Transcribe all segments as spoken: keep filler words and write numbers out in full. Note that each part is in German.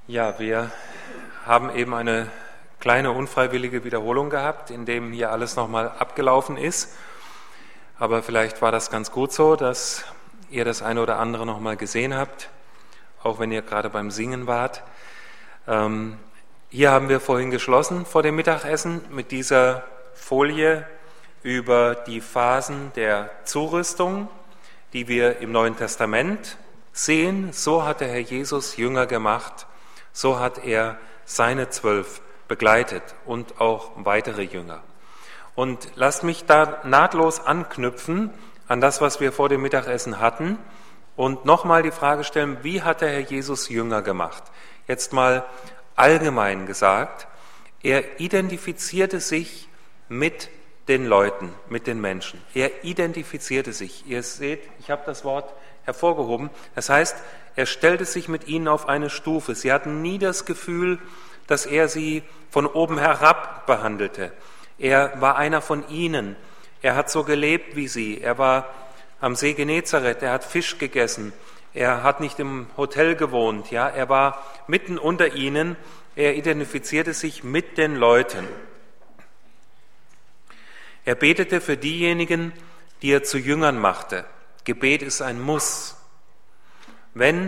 Ja, wir haben eben eine kleine unfreiwillige Wiederholung gehabt, in dem hier alles nochmal abgelaufen ist. Aber vielleicht war das ganz gut so, dass ihr das eine oder andere nochmal gesehen habt, auch wenn ihr gerade beim Singen wart. Ähm, hier haben wir vorhin geschlossen vor dem Mittagessen mit dieser Folie über die Phasen der Zurüstung, die wir im Neuen Testament sehen. So hat der Herr Jesus Jünger gemacht, so hat er seine Zwölf begleitet und auch weitere Jünger. Und lasst mich da nahtlos anknüpfen an das, was wir vor dem Mittagessen hatten und nochmal die Frage stellen, wie hat der Herr Jesus Jünger gemacht? Jetzt mal allgemein gesagt, er identifizierte sich mit den Leuten, mit den Menschen. Er identifizierte sich. Ihr seht, ich habe das Wort hervorgehoben. Das heißt, er stellte sich mit ihnen auf eine Stufe. Sie hatten nie das Gefühl, dass er sie von oben herab behandelte. Er war einer von ihnen. Er hat so gelebt wie sie. Er war am See Genezareth. Er hat Fisch gegessen. Er hat nicht im Hotel gewohnt. Ja, er war mitten unter ihnen. Er identifizierte sich mit den Leuten. Er betete für diejenigen, die er zu Jüngern machte. Gebet ist ein Muss. Wenn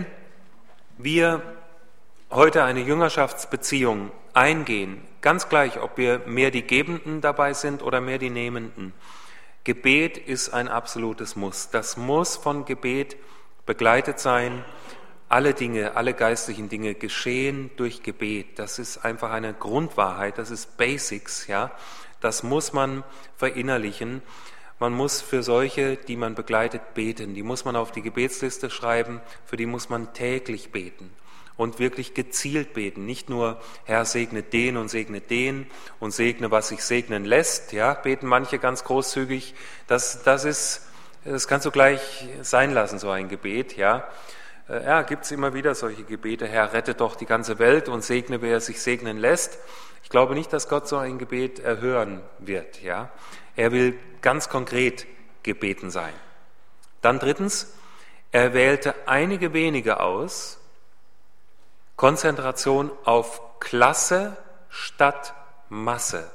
wir heute eine Jüngerschaftsbeziehung eingehen, ganz gleich, ob wir mehr die Gebenden dabei sind oder mehr die Nehmenden, Gebet ist ein absolutes Muss. Das muss von Gebet begleitet sein. Alle Dinge, alle geistlichen Dinge geschehen durch Gebet. Das ist einfach eine Grundwahrheit, das ist Basics, ja. Das muss man verinnerlichen. Man muss für solche, die man begleitet, beten. Die muss man auf die Gebetsliste schreiben, für die muss man täglich beten und wirklich gezielt beten. Nicht nur, Herr, segne den und segne den und segne, was sich segnen lässt. Ja, beten manche ganz großzügig. Das, das ist, das kannst du gleich sein lassen, so ein Gebet. Ja, ja, gibt es immer wieder solche Gebete. Herr, rette doch die ganze Welt und segne, wer sich segnen lässt. Ich glaube nicht, dass Gott so ein Gebet erhören wird. Ja, er will ganz konkret gebeten sein. Dann drittens, er wählte einige wenige aus. Konzentration auf Klasse statt Masse.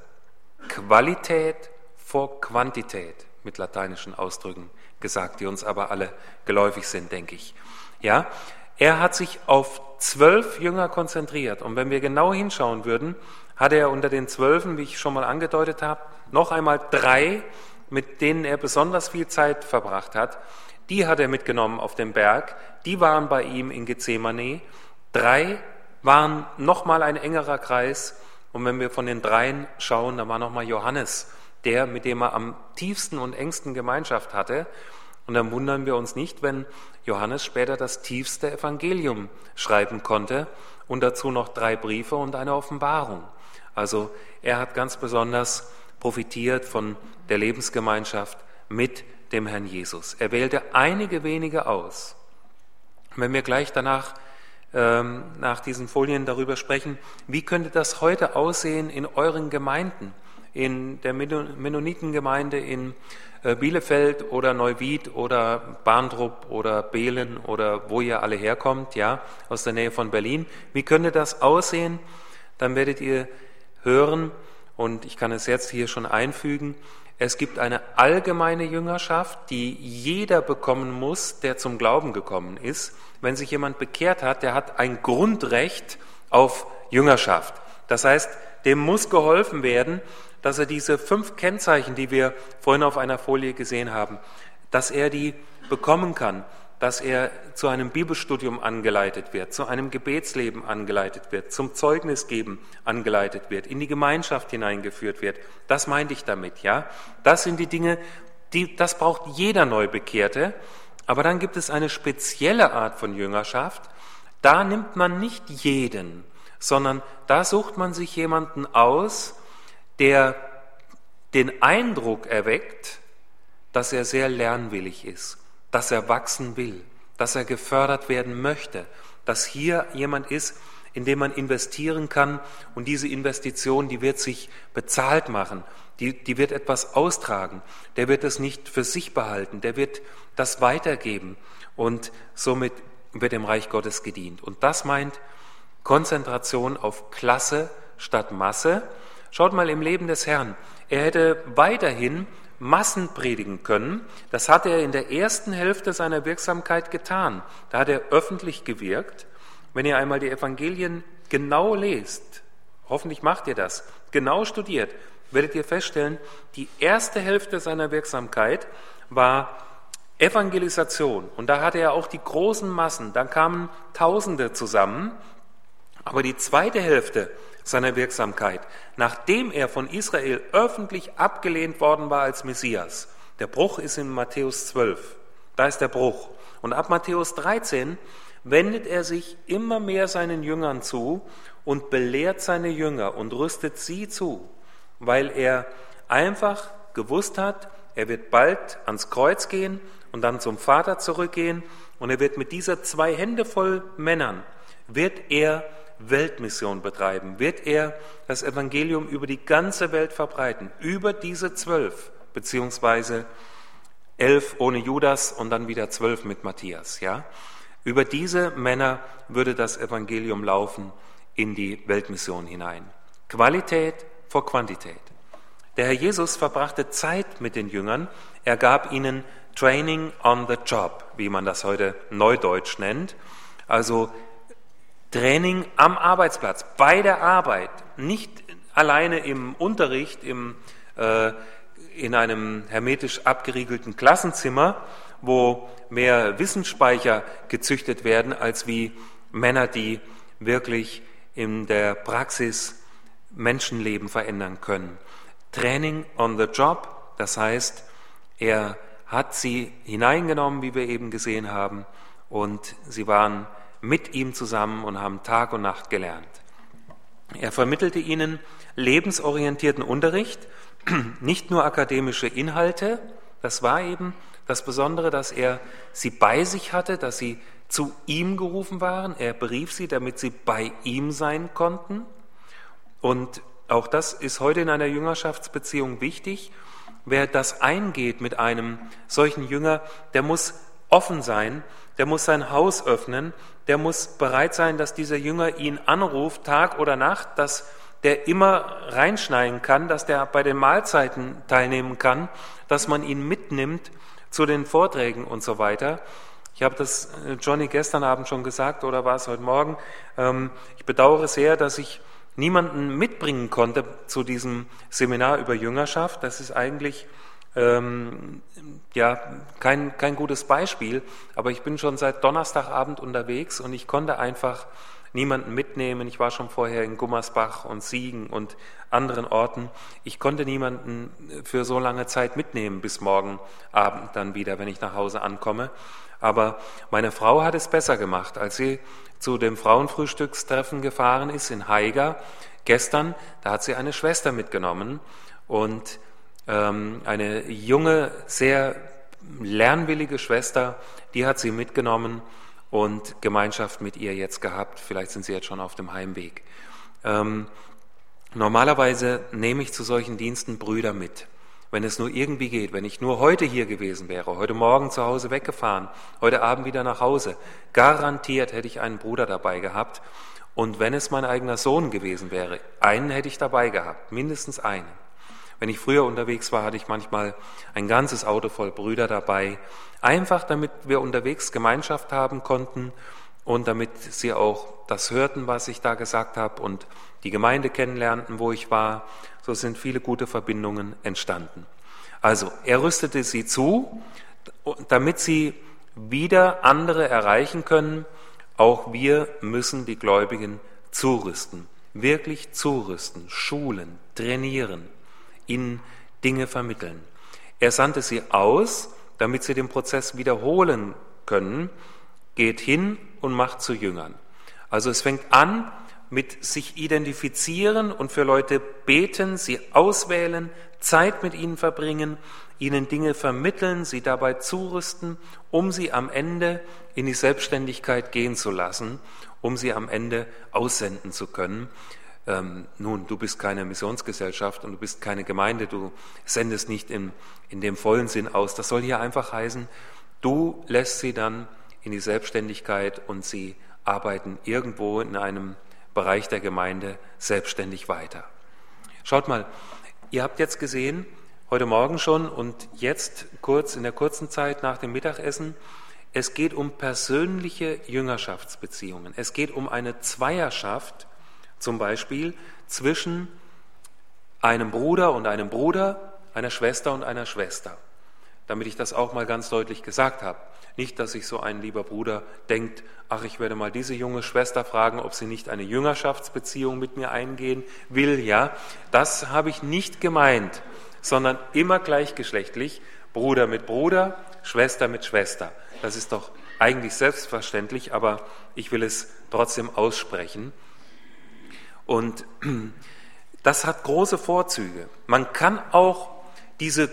Qualität vor Quantität, mit lateinischen Ausdrücken gesagt, die uns aber alle geläufig sind, denke ich. Ja, er hat sich auf zwölf Jünger konzentriert. Und wenn wir genau hinschauen würden, hat er unter den Zwölfen, wie ich schon mal angedeutet habe, noch einmal drei, mit denen er besonders viel Zeit verbracht hat. Die hat er mitgenommen auf den Berg. Die waren bei ihm in Gethsemane. Drei waren nochmal ein engerer Kreis. Und wenn wir von den dreien schauen, da war nochmal Johannes, der, mit dem er am tiefsten und engsten Gemeinschaft hatte. Und dann wundern wir uns nicht, wenn Johannes später das tiefste Evangelium schreiben konnte und dazu noch drei Briefe und eine Offenbarung. Also er hat ganz besonders profitiert von der Lebensgemeinschaft mit dem Herrn Jesus. Er wählte einige wenige aus. Wenn wir gleich danach, ähm, nach diesen Folien darüber sprechen, wie könnte das heute aussehen in euren Gemeinden, in der Mennonitengemeinde in Bielefeld oder Neuwied oder Barndrup oder Behlen oder wo ihr alle herkommt, ja, aus der Nähe von Berlin. Wie könnte das aussehen? Dann werdet ihr hören, und ich kann es jetzt hier schon einfügen, es gibt eine allgemeine Jüngerschaft, die jeder bekommen muss, der zum Glauben gekommen ist. Wenn sich jemand bekehrt hat, der hat ein Grundrecht auf Jüngerschaft. Das heißt, dem muss geholfen werden, dass er diese fünf Kennzeichen, die wir vorhin auf einer Folie gesehen haben, dass er die bekommen kann, dass er zu einem Bibelstudium angeleitet wird, zu einem Gebetsleben angeleitet wird, zum Zeugnisgeben angeleitet wird, in die Gemeinschaft hineingeführt wird. Das meinte ich damit, ja. Das sind die Dinge, die, das braucht jeder Neubekehrte. Aber dann gibt es eine spezielle Art von Jüngerschaft. Da nimmt man nicht jeden, sondern da sucht man sich jemanden aus, der den Eindruck erweckt, dass er sehr lernwillig ist, dass er wachsen will, dass er gefördert werden möchte, dass hier jemand ist, in dem man investieren kann, und diese Investition, die wird sich bezahlt machen, die, die wird etwas austragen, der wird es nicht für sich behalten, der wird das weitergeben und somit wird dem Reich Gottes gedient. Und das meint Konzentration auf Klasse statt Masse. Schaut mal im Leben des Herrn. Er hätte weiterhin Massen predigen können. Das hat er in der ersten Hälfte seiner Wirksamkeit getan. Da hat er öffentlich gewirkt. Wenn ihr einmal die Evangelien genau lest, hoffentlich macht ihr das, genau studiert, werdet ihr feststellen, die erste Hälfte seiner Wirksamkeit war Evangelisation. Und da hatte er auch die großen Massen, da kamen Tausende zusammen. Aber die zweite Hälfte seiner Wirksamkeit, nachdem er von Israel öffentlich abgelehnt worden war als Messias, der Bruch ist in Matthäus zwölf, da ist der Bruch. Und ab Matthäus dreizehn wendet er sich immer mehr seinen Jüngern zu und belehrt seine Jünger und rüstet sie zu, weil er einfach gewusst hat, er wird bald ans Kreuz gehen und dann zum Vater zurückgehen und er wird mit dieser zwei Hände voll Männern, wird er Weltmission betreiben, wird er das Evangelium über die ganze Welt verbreiten, über diese zwölf, beziehungsweise elf ohne Judas und dann wieder zwölf mit Matthias, ja. Über diese Männer würde das Evangelium laufen in die Weltmission hinein. Qualität vor Quantität. Der Herr Jesus verbrachte Zeit mit den Jüngern, er gab ihnen Training on the Job, wie man das heute neudeutsch nennt, also Training am Arbeitsplatz, bei der Arbeit, nicht alleine im Unterricht, im, äh, in einem hermetisch abgeriegelten Klassenzimmer, wo mehr Wissensspeicher gezüchtet werden, als wie Männer, die wirklich in der Praxis Menschenleben verändern können. Training on the Job, das heißt, er hat sie hineingenommen, wie wir eben gesehen haben, und sie waren mit ihm zusammen und haben Tag und Nacht gelernt. Er vermittelte ihnen lebensorientierten Unterricht, nicht nur akademische Inhalte. Das war eben das Besondere, dass er sie bei sich hatte, dass sie zu ihm gerufen waren. Er berief sie, damit sie bei ihm sein konnten. Und auch das ist heute in einer Jüngerschaftsbeziehung wichtig. Wer das eingeht mit einem solchen Jünger, der muss offen sein, der muss sein Haus öffnen, der muss bereit sein, dass dieser Jünger ihn anruft, Tag oder Nacht, dass der immer reinschneiden kann, dass der bei den Mahlzeiten teilnehmen kann, dass man ihn mitnimmt zu den Vorträgen und so weiter. Ich habe das Johnny gestern Abend schon gesagt, oder war es heute Morgen. Ich bedauere sehr, dass ich niemanden mitbringen konnte zu diesem Seminar über Jüngerschaft. Das ist eigentlich Ähm, ja, kein, kein gutes Beispiel, aber ich bin schon seit Donnerstagabend unterwegs und ich konnte einfach niemanden mitnehmen. Ich war schon vorher in Gummersbach und Siegen und anderen Orten. Ich konnte niemanden für so lange Zeit mitnehmen, bis morgen Abend dann wieder, wenn ich nach Hause ankomme. Aber meine Frau hat es besser gemacht, als sie zu dem Frauenfrühstückstreffen gefahren ist in Haiger. Gestern, da hat sie eine Schwester mitgenommen und eine junge, sehr lernwillige Schwester, die hat sie mitgenommen und Gemeinschaft mit ihr jetzt gehabt. Vielleicht sind sie jetzt schon auf dem Heimweg. Ähm, normalerweise nehme ich zu solchen Diensten Brüder mit, wenn es nur irgendwie geht. Wenn ich nur heute hier gewesen wäre, heute Morgen zu Hause weggefahren, heute Abend wieder nach Hause, garantiert hätte ich einen Bruder dabei gehabt. Und wenn es mein eigener Sohn gewesen wäre, einen hätte ich dabei gehabt, mindestens einen. Wenn ich früher unterwegs war, hatte ich manchmal ein ganzes Auto voll Brüder dabei, einfach damit wir unterwegs Gemeinschaft haben konnten und damit sie auch das hörten, was ich da gesagt habe und die Gemeinde kennenlernten, wo ich war. So sind viele gute Verbindungen entstanden. Also, er rüstete sie zu, damit sie wieder andere erreichen können. Auch wir müssen die Gläubigen zurüsten, wirklich zurüsten, schulen, trainieren, ihnen Dinge vermitteln. Er sandte sie aus, damit sie den Prozess wiederholen können, geht hin und macht zu Jüngern. Also es fängt an mit sich identifizieren und für Leute beten, sie auswählen, Zeit mit ihnen verbringen, ihnen Dinge vermitteln, sie dabei zurüsten, um sie am Ende in die Selbstständigkeit gehen zu lassen, um sie am Ende aussenden zu können. Ähm, nun, du bist keine Missionsgesellschaft und du bist keine Gemeinde, du sendest nicht in, in dem vollen Sinn aus. Das soll hier einfach heißen, du lässt sie dann in die Selbstständigkeit und sie arbeiten irgendwo in einem Bereich der Gemeinde selbstständig weiter. Schaut mal, ihr habt jetzt gesehen, heute Morgen schon und jetzt kurz in der kurzen Zeit nach dem Mittagessen, es geht um persönliche Jüngerschaftsbeziehungen. Es geht um eine Zweierschaft, zum Beispiel zwischen einem Bruder und einem Bruder, einer Schwester und einer Schwester. Damit ich das auch mal ganz deutlich gesagt habe. Nicht, dass sich so ein lieber Bruder denkt, ach, ich werde mal diese junge Schwester fragen, ob sie nicht eine Jüngerschaftsbeziehung mit mir eingehen will. Ja, das habe ich nicht gemeint, sondern immer gleichgeschlechtlich, Bruder mit Bruder, Schwester mit Schwester. Das ist doch eigentlich selbstverständlich, aber ich will es trotzdem aussprechen. Und das hat große Vorzüge. Man kann auch diese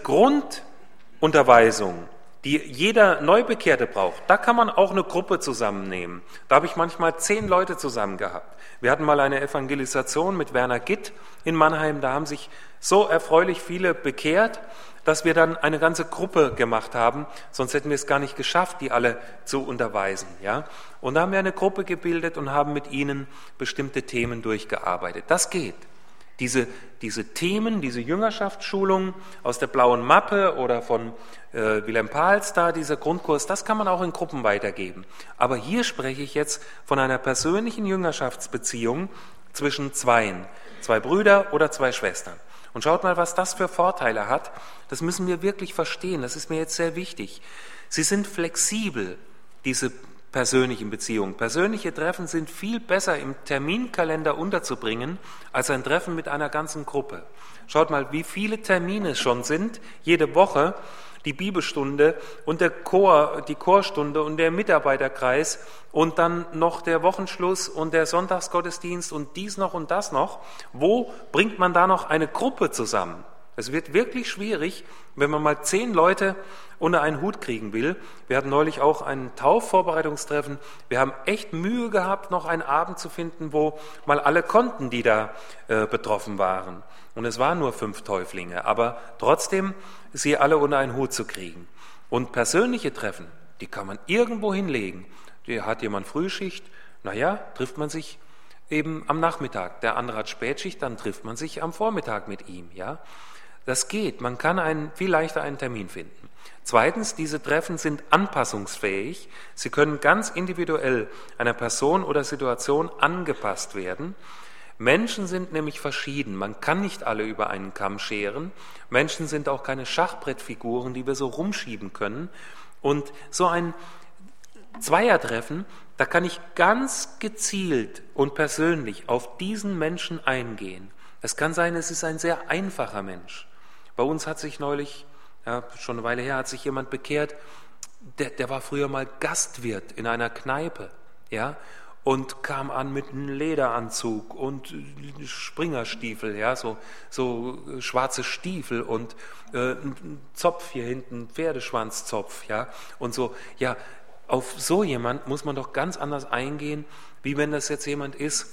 Grundunterweisung, die jeder Neubekehrte braucht, da kann man auch eine Gruppe zusammennehmen. Da habe ich manchmal zehn Leute zusammen gehabt. Wir hatten mal eine Evangelisation mit Werner Gitt in Mannheim, da haben sich so erfreulich viele bekehrt, dass wir dann eine ganze Gruppe gemacht haben, sonst hätten wir es gar nicht geschafft, die alle zu unterweisen. Ja? Und da haben wir eine Gruppe gebildet und haben mit ihnen bestimmte Themen durchgearbeitet. Das geht. Diese, diese Themen, diese Jüngerschaftsschulungen aus der blauen Mappe oder von äh, Wilhelm Pahls da, dieser Grundkurs, das kann man auch in Gruppen weitergeben. Aber hier spreche ich jetzt von einer persönlichen Jüngerschaftsbeziehung zwischen Zweien, zwei Brüder oder zwei Schwestern. Und schaut mal, was das für Vorteile hat. Das müssen wir wirklich verstehen. Das ist mir jetzt sehr wichtig. Sie sind flexibel, diese persönlichen Beziehungen. Persönliche Treffen sind viel besser im Terminkalender unterzubringen als ein Treffen mit einer ganzen Gruppe. Schaut mal, wie viele Termine es schon sind, jede Woche, die Bibelstunde und der Chor, die Chorstunde und der Mitarbeiterkreis und dann noch der Wochenschluss und der Sonntagsgottesdienst und dies noch und das noch. Wo bringt man da noch eine Gruppe zusammen? Es wird wirklich schwierig, wenn man mal zehn Leute unter einen Hut kriegen will. Wir hatten neulich auch ein Taufvorbereitungstreffen. Wir haben echt Mühe gehabt, noch einen Abend zu finden, wo mal alle konnten, die da äh, betroffen waren. Und es waren nur fünf Täuflinge, aber trotzdem sie alle unter einen Hut zu kriegen. Und persönliche Treffen, die kann man irgendwo hinlegen. Da hat jemand Frühschicht, naja, trifft man sich eben am Nachmittag. Der andere hat Spätschicht, dann trifft man sich am Vormittag mit ihm. Ja, das geht. Man kann einen, viel leichter einen Termin finden. Zweitens, diese Treffen sind anpassungsfähig. Sie können ganz individuell einer Person oder Situation angepasst werden. Menschen sind nämlich verschieden. Man kann nicht alle über einen Kamm scheren. Menschen sind auch keine Schachbrettfiguren, die wir so rumschieben können. Und so ein Zweiertreffen, da kann ich ganz gezielt und persönlich auf diesen Menschen eingehen. Es kann sein, es ist ein sehr einfacher Mensch. Bei uns hat sich neulich, ja, schon eine Weile her, hat sich jemand bekehrt, der, der war früher mal Gastwirt in einer Kneipe, ja, und kam an mit einem Lederanzug und Springerstiefel, ja, so, so schwarze Stiefel und äh, ein Zopf hier hinten, Pferdeschwanzzopf, ja, und so, ja, auf so jemand muss man doch ganz anders eingehen, wie wenn das jetzt jemand ist,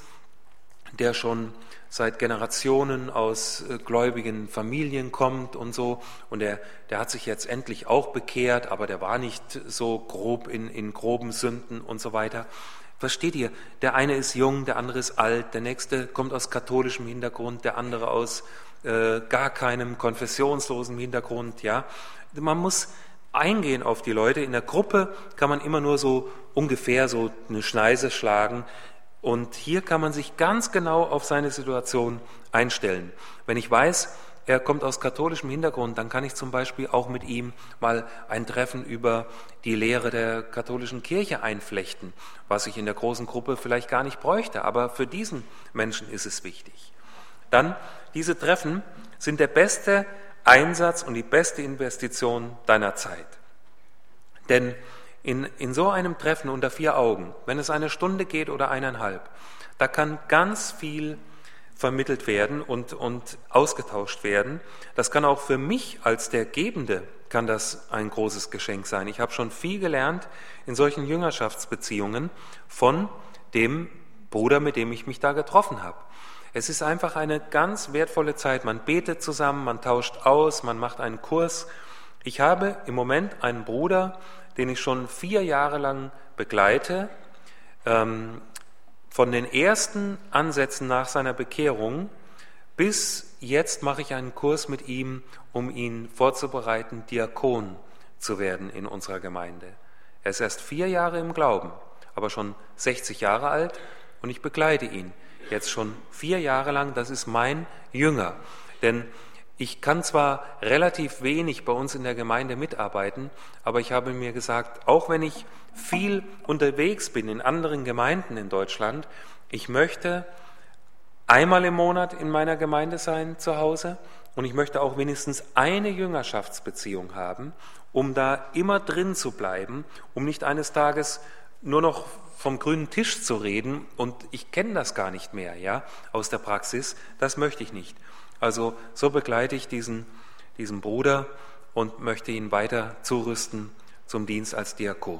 der schon seit Generationen aus äh, gläubigen Familien kommt und so, und der, der hat sich jetzt endlich auch bekehrt, aber der war nicht so grob in, in groben Sünden und so weiter. Versteht ihr? Der eine ist jung, der andere ist alt, der nächste kommt aus katholischem Hintergrund, der andere aus äh, gar keinem konfessionslosen Hintergrund. Ja, man muss eingehen auf die Leute. In der Gruppe kann man immer nur so ungefähr so eine Schneise schlagen. Und hier kann man sich ganz genau auf seine Situation einstellen. Wenn ich weiß, er kommt aus katholischem Hintergrund, dann kann ich zum Beispiel auch mit ihm mal ein Treffen über die Lehre der katholischen Kirche einflechten, was ich in der großen Gruppe vielleicht gar nicht bräuchte, aber für diesen Menschen ist es wichtig. Dann, diese Treffen sind der beste Einsatz und die beste Investition deiner Zeit. Denn in, in so einem Treffen unter vier Augen, wenn es eine Stunde geht oder eineinhalb, da kann ganz viel vermittelt werden und, und ausgetauscht werden. Das kann auch für mich als der Gebende, kann das ein großes Geschenk sein. Ich habe schon viel gelernt in solchen Jüngerschaftsbeziehungen von dem Bruder, mit dem ich mich da getroffen habe. Es ist einfach eine ganz wertvolle Zeit. Man betet zusammen, man tauscht aus, man macht einen Kurs. Ich habe im Moment einen Bruder, den ich schon vier Jahre lang begleite, ähm, von den ersten Ansätzen nach seiner Bekehrung bis jetzt mache ich einen Kurs mit ihm, um ihn vorzubereiten, Diakon zu werden in unserer Gemeinde. Er ist erst vier Jahre im Glauben, aber schon sechzig Jahre alt und ich begleite ihn jetzt schon vier Jahre lang. Das ist mein Jünger, denn ich kann zwar relativ wenig bei uns in der Gemeinde mitarbeiten, aber ich habe mir gesagt, auch wenn ich viel unterwegs bin in anderen Gemeinden in Deutschland, ich möchte einmal im Monat in meiner Gemeinde sein zu Hause und ich möchte auch wenigstens eine Jüngerschaftsbeziehung haben, um da immer drin zu bleiben, um nicht eines Tages nur noch vom grünen Tisch zu reden und ich kenne das gar nicht mehr, ja, aus der Praxis. Das möchte ich nicht. Also so begleite ich diesen, diesen Bruder und möchte ihn weiter zurüsten zum Dienst als Diakon.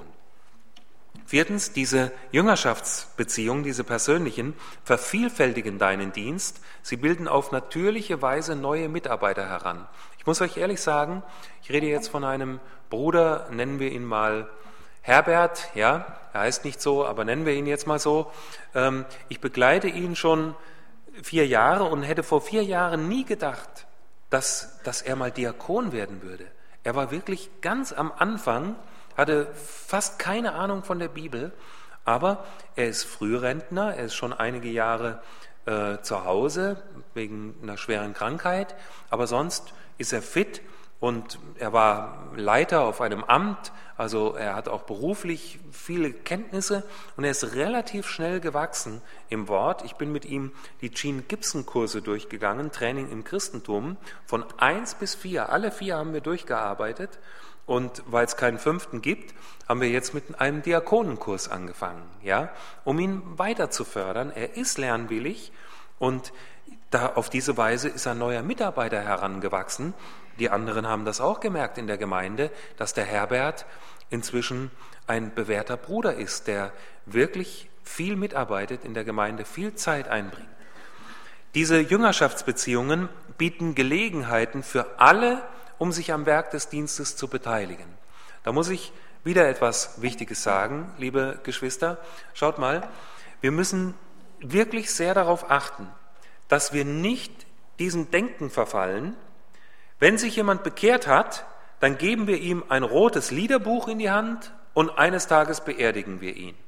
Viertens, diese Jüngerschaftsbeziehungen, diese persönlichen, vervielfältigen deinen Dienst. Sie bilden auf natürliche Weise neue Mitarbeiter heran. Ich muss euch ehrlich sagen, ich rede jetzt von einem Bruder, nennen wir ihn mal Herbert, ja, er heißt nicht so, aber nennen wir ihn jetzt mal so. Ich begleite ihn schon vier Jahre und hätte vor vier Jahren nie gedacht, dass, dass er mal Diakon werden würde. Er war wirklich ganz am Anfang, hatte fast keine Ahnung von der Bibel, aber er ist Frührentner, er ist schon einige Jahre äh, zu Hause wegen einer schweren Krankheit, aber sonst ist er fit und er war Leiter auf einem Amt, also er hat auch beruflich viele Kenntnisse und er ist relativ schnell gewachsen im Wort. Ich bin mit ihm die Gene Gibson Kurse durchgegangen, Training im Christentum, von eins bis vier, alle vier haben wir durchgearbeitet. Und weil es keinen fünften gibt, haben wir jetzt mit einem Diakonenkurs angefangen, ja, um ihn weiter zu fördern. Er ist lernwillig und da auf diese Weise ist ein neuer Mitarbeiter herangewachsen. Die anderen haben das auch gemerkt in der Gemeinde, dass der Herbert inzwischen ein bewährter Bruder ist, der wirklich viel mitarbeitet in der Gemeinde, viel Zeit einbringt. Diese Jüngerschaftsbeziehungen bieten Gelegenheiten für alle, um sich am Werk des Dienstes zu beteiligen. Da muss ich wieder etwas Wichtiges sagen, liebe Geschwister. Schaut mal, wir müssen wirklich sehr darauf achten, dass wir nicht diesem Denken verfallen, wenn sich jemand bekehrt hat, dann geben wir ihm ein rotes Liederbuch in die Hand und eines Tages beerdigen wir ihn.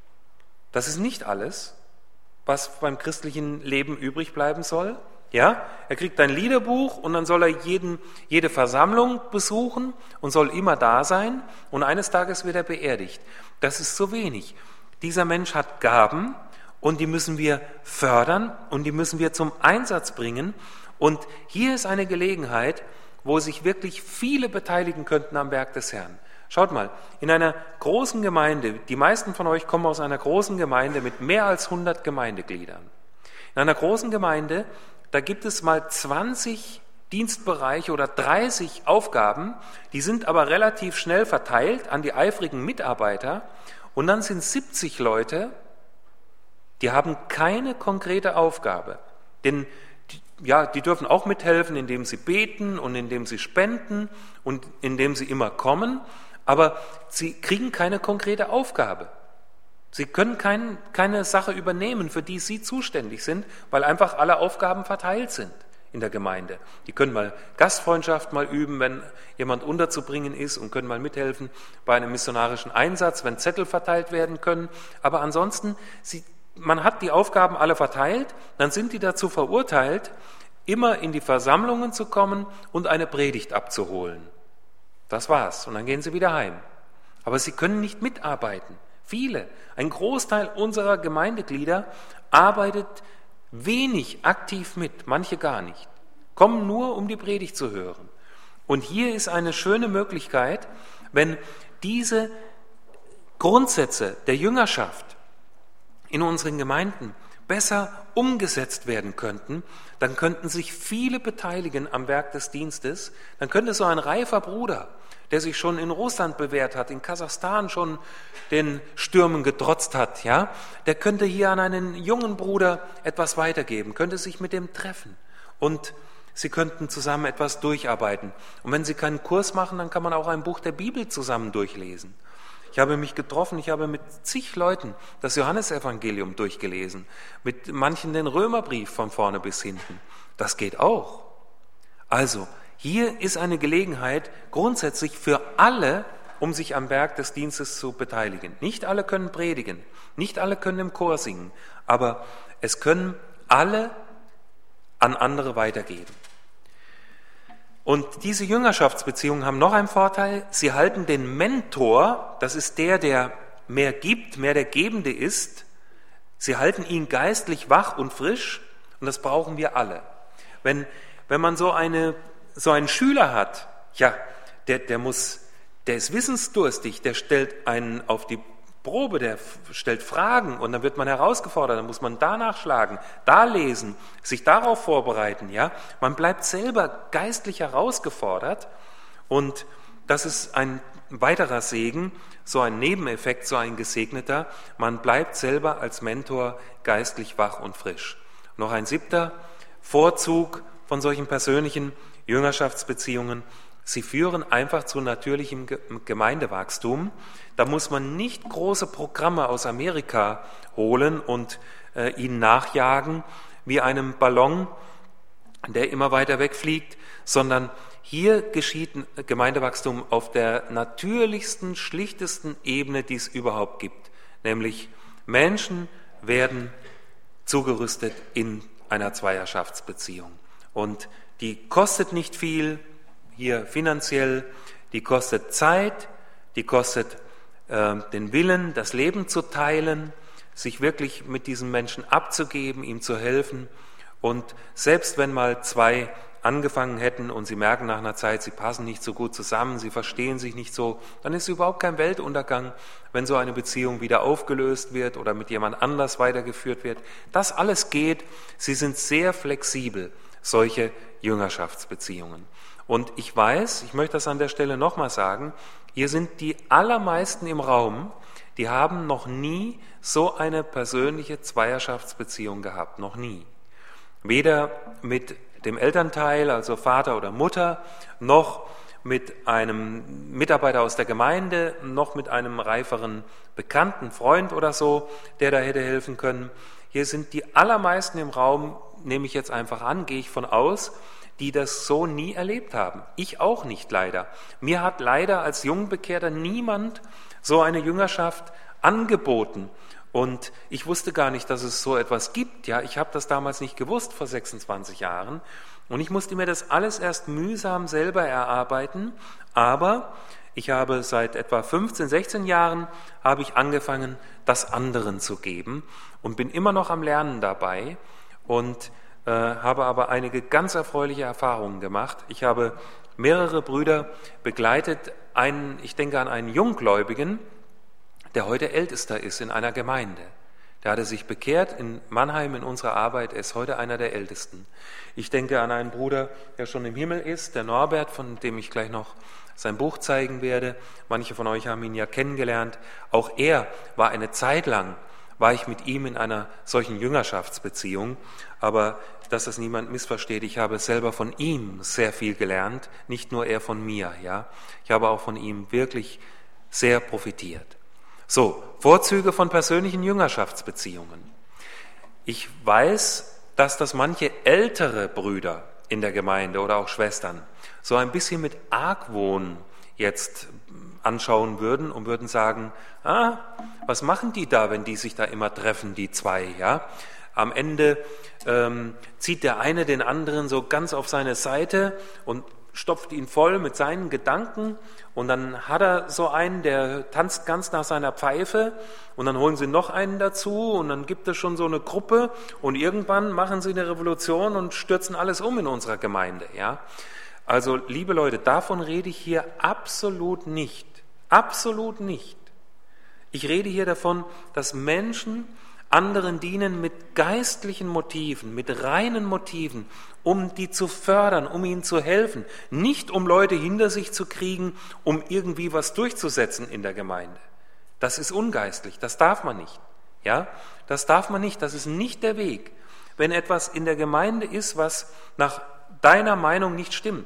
Das ist nicht alles, was beim christlichen Leben übrig bleiben soll. Ja, er kriegt ein Liederbuch und dann soll er jeden, jede Versammlung besuchen und soll immer da sein und eines Tages wird er beerdigt. Das ist zu wenig. Dieser Mensch hat Gaben und die müssen wir fördern und die müssen wir zum Einsatz bringen. Und hier ist eine Gelegenheit, wo sich wirklich viele beteiligen könnten am Werk des Herrn. Schaut mal, in einer großen Gemeinde, die meisten von euch kommen aus einer großen Gemeinde mit mehr als hundert Gemeindegliedern. In einer großen Gemeinde, da gibt es mal zwanzig Dienstbereiche oder dreißig Aufgaben, die sind aber relativ schnell verteilt an die eifrigen Mitarbeiter und dann sind siebzig Leute, die haben keine konkrete Aufgabe. Denn die, ja, die dürfen auch mithelfen, indem sie beten und indem sie spenden und indem sie immer kommen, aber sie kriegen keine konkrete Aufgabe. Sie können kein, keine Sache übernehmen, für die Sie zuständig sind, weil einfach alle Aufgaben verteilt sind in der Gemeinde. Die können mal Gastfreundschaft mal üben, wenn jemand unterzubringen ist und können mal mithelfen bei einem missionarischen Einsatz, wenn Zettel verteilt werden können. Aber ansonsten, sie, man hat die Aufgaben alle verteilt, dann sind die dazu verurteilt, immer in die Versammlungen zu kommen und eine Predigt abzuholen. Das war's. Und dann gehen sie wieder heim. Aber sie können nicht mitarbeiten. Viele, ein Großteil unserer Gemeindeglieder arbeitet wenig aktiv mit, manche gar nicht, kommen nur, um die Predigt zu hören. Und hier ist eine schöne Möglichkeit, wenn diese Grundsätze der Jüngerschaft in unseren Gemeinden besser umgesetzt werden könnten, dann könnten sich viele beteiligen am Werk des Dienstes, dann könnte so ein reifer Bruder, der sich schon in Russland bewährt hat, in Kasachstan schon den Stürmen getrotzt hat, ja, der könnte hier an einen jungen Bruder etwas weitergeben, könnte sich mit dem treffen und sie könnten zusammen etwas durcharbeiten. Und wenn sie keinen Kurs machen, dann kann man auch ein Buch der Bibel zusammen durchlesen. Ich habe mich getroffen, ich habe mit zig Leuten das Johannesevangelium durchgelesen, mit manchen den Römerbrief von vorne bis hinten. Das geht auch. Also, hier ist eine Gelegenheit grundsätzlich für alle, um sich am Werk des Dienstes zu beteiligen. Nicht alle können predigen, nicht alle können im Chor singen, aber es können alle an andere weitergeben. Und diese Jüngerschaftsbeziehungen haben noch einen Vorteil, sie halten den Mentor, das ist der, der mehr gibt, mehr der Gebende ist, sie halten ihn geistlich wach und frisch und das brauchen wir alle. Wenn, wenn man so, eine, so einen Schüler hat, ja, der, der muss, der ist wissensdurstig, der stellt einen auf die Probe, der stellt Fragen und dann wird man herausgefordert, dann muss man da nachschlagen, da lesen, sich darauf vorbereiten, ja. Man bleibt selber geistlich herausgefordert und das ist ein weiterer Segen, so ein Nebeneffekt, so ein gesegneter, man bleibt selber als Mentor geistlich wach und frisch. Noch ein siebter Vorzug von solchen persönlichen Jüngerschaftsbeziehungen: Sie führen einfach zu natürlichem Gemeindewachstum. Da muss man nicht große Programme aus Amerika holen und äh, ihnen nachjagen wie einem Ballon, der immer weiter wegfliegt, sondern hier geschieht Gemeindewachstum auf der natürlichsten, schlichtesten Ebene, die es überhaupt gibt. Nämlich Menschen werden zugerüstet in einer Zweierschaftsbeziehung. Und die kostet nicht viel, hier finanziell, die kostet Zeit, die kostet äh, den Willen, das Leben zu teilen, sich wirklich mit diesem Menschen abzugeben, ihm zu helfen. Und selbst wenn mal zwei angefangen hätten und sie merken nach einer Zeit, sie passen nicht so gut zusammen, sie verstehen sich nicht so, dann ist überhaupt kein Weltuntergang, wenn so eine Beziehung wieder aufgelöst wird oder mit jemand anders weitergeführt wird. Das alles geht. Sie sind sehr flexibel, solche Jüngerschaftsbeziehungen. Und ich weiß, ich möchte das an der Stelle nochmal sagen, hier sind die allermeisten im Raum, die haben noch nie so eine persönliche Zweierschaftsbeziehung gehabt, noch nie. Weder mit dem Elternteil, also Vater oder Mutter, noch mit einem Mitarbeiter aus der Gemeinde, noch mit einem reiferen bekannten Freund oder so, der da hätte helfen können. Hier sind die allermeisten im Raum, nehme ich jetzt einfach an, gehe ich von aus, die das so nie erlebt haben. Ich auch nicht, leider. Mir hat leider als Jungbekehrter niemand so eine Jüngerschaft angeboten. Und ich wusste gar nicht, dass es so etwas gibt. Ja, ich habe das damals nicht gewusst, vor sechsundzwanzig Jahren. Und ich musste mir das alles erst mühsam selber erarbeiten. Aber ich habe seit etwa fünfzehn, sechzehn Jahren habe ich angefangen, das anderen zu geben und bin immer noch am Lernen dabei und äh, habe aber einige ganz erfreuliche Erfahrungen gemacht. Ich habe mehrere Brüder begleitet. Einen, ich denke an einen Junggläubigen, der heute Ältester ist in einer Gemeinde. Der hatte sich bekehrt in Mannheim in unserer Arbeit, er ist heute einer der Ältesten. Ich denke an einen Bruder, der schon im Himmel ist, der Norbert, von dem ich gleich noch sein Buch zeigen werde. Manche von euch haben ihn ja kennengelernt. Auch er war eine Zeit lang, war ich mit ihm in einer solchen Jüngerschaftsbeziehung. Aber dass das niemand missversteht, ich habe selber von ihm sehr viel gelernt, nicht nur er von mir. Ja, ich habe auch von ihm wirklich sehr profitiert. So, Vorzüge von persönlichen Jüngerschaftsbeziehungen. Ich weiß, dass das manche ältere Brüder in der Gemeinde oder auch Schwestern so ein bisschen mit Argwohn jetzt anschauen würden und würden sagen, ah, was machen die da, wenn die sich da immer treffen, die zwei, ja? Am Ende ähm, zieht der eine den anderen so ganz auf seine Seite und stopft ihn voll mit seinen Gedanken und dann hat er so einen, der tanzt ganz nach seiner Pfeife und dann holen sie noch einen dazu und dann gibt es schon so eine Gruppe und irgendwann machen sie eine Revolution und stürzen alles um in unserer Gemeinde. Ja? Also liebe Leute, davon rede ich hier absolut nicht. Absolut nicht. Ich rede hier davon, dass Menschen anderen dienen mit geistlichen Motiven, mit reinen Motiven, um die zu fördern, um ihnen zu helfen, nicht um Leute hinter sich zu kriegen, um irgendwie was durchzusetzen in der Gemeinde. Das ist ungeistlich, das darf man nicht. Ja, das darf man nicht, das ist nicht der Weg. Wenn etwas in der Gemeinde ist, was nach deiner Meinung nicht stimmt,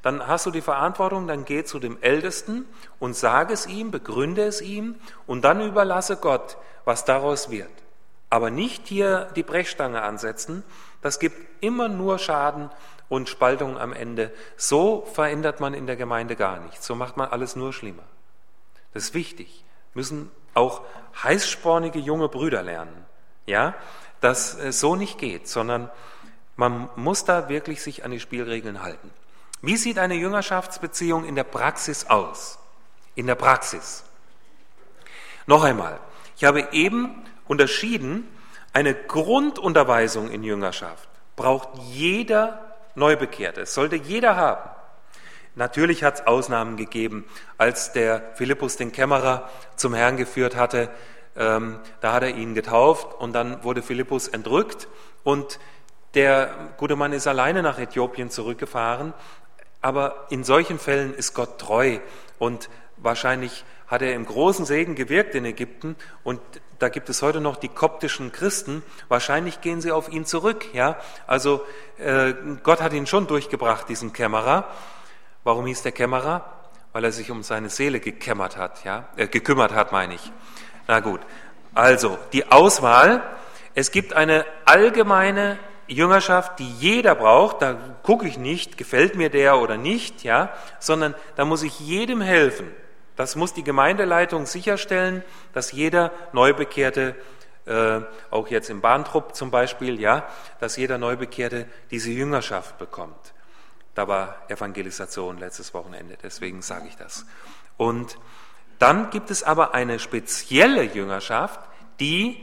dann hast du die Verantwortung, dann geh zu dem Ältesten und sage es ihm, begründe es ihm und dann überlasse Gott, was daraus wird. Aber nicht hier die Brechstange ansetzen, das gibt immer nur Schaden und Spaltung am Ende. So verändert man in der Gemeinde gar nichts, so macht man alles nur schlimmer. Das ist wichtig, müssen auch heißspornige junge Brüder lernen, ja, dass es so nicht geht, sondern man muss da wirklich sich an die Spielregeln halten. Wie sieht eine Jüngerschaftsbeziehung in der Praxis aus? In der Praxis. Noch einmal, ich habe eben unterschieden, eine Grundunterweisung in Jüngerschaft braucht jeder Neubekehrte, es sollte jeder haben. Natürlich hat es Ausnahmen gegeben, als der Philippus den Kämmerer zum Herrn geführt hatte, ähm, da hat er ihn getauft und dann wurde Philippus entrückt und der gute Mann ist alleine nach Äthiopien zurückgefahren, aber in solchen Fällen ist Gott treu und wahrscheinlich hat er im großen Segen gewirkt in Ägypten und da gibt es heute noch die koptischen Christen, wahrscheinlich gehen sie auf ihn zurück. Ja? Also äh, Gott hat ihn schon durchgebracht, diesen Kämmerer. Warum hieß der Kämmerer? Weil er sich um seine Seele gekämmert hat, ja? äh, gekümmert hat, meine ich. Na gut, also die Auswahl, es gibt eine allgemeine Jüngerschaft, die jeder braucht, da gucke ich nicht, gefällt mir der oder nicht, ja, sondern da muss ich jedem helfen. Das muss die Gemeindeleitung sicherstellen, dass jeder Neubekehrte, äh, auch jetzt im Bahntrupp zum Beispiel, ja, dass jeder Neubekehrte diese Jüngerschaft bekommt. Da war Evangelisation letztes Wochenende, deswegen sage ich das. Und dann gibt es aber eine spezielle Jüngerschaft, die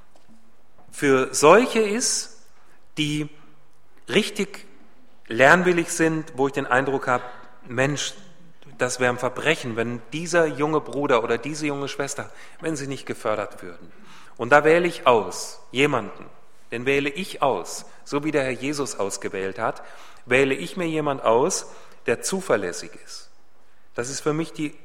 für solche ist, die richtig lernwillig sind, wo ich den Eindruck habe, Mensch, das wäre ein Verbrechen, wenn dieser junge Bruder oder diese junge Schwester, wenn sie nicht gefördert würden. Und da wähle ich aus, jemanden, den wähle ich aus, so wie der Herr Jesus ausgewählt hat, wähle ich mir jemand aus, der zuverlässig ist. Das ist für mich die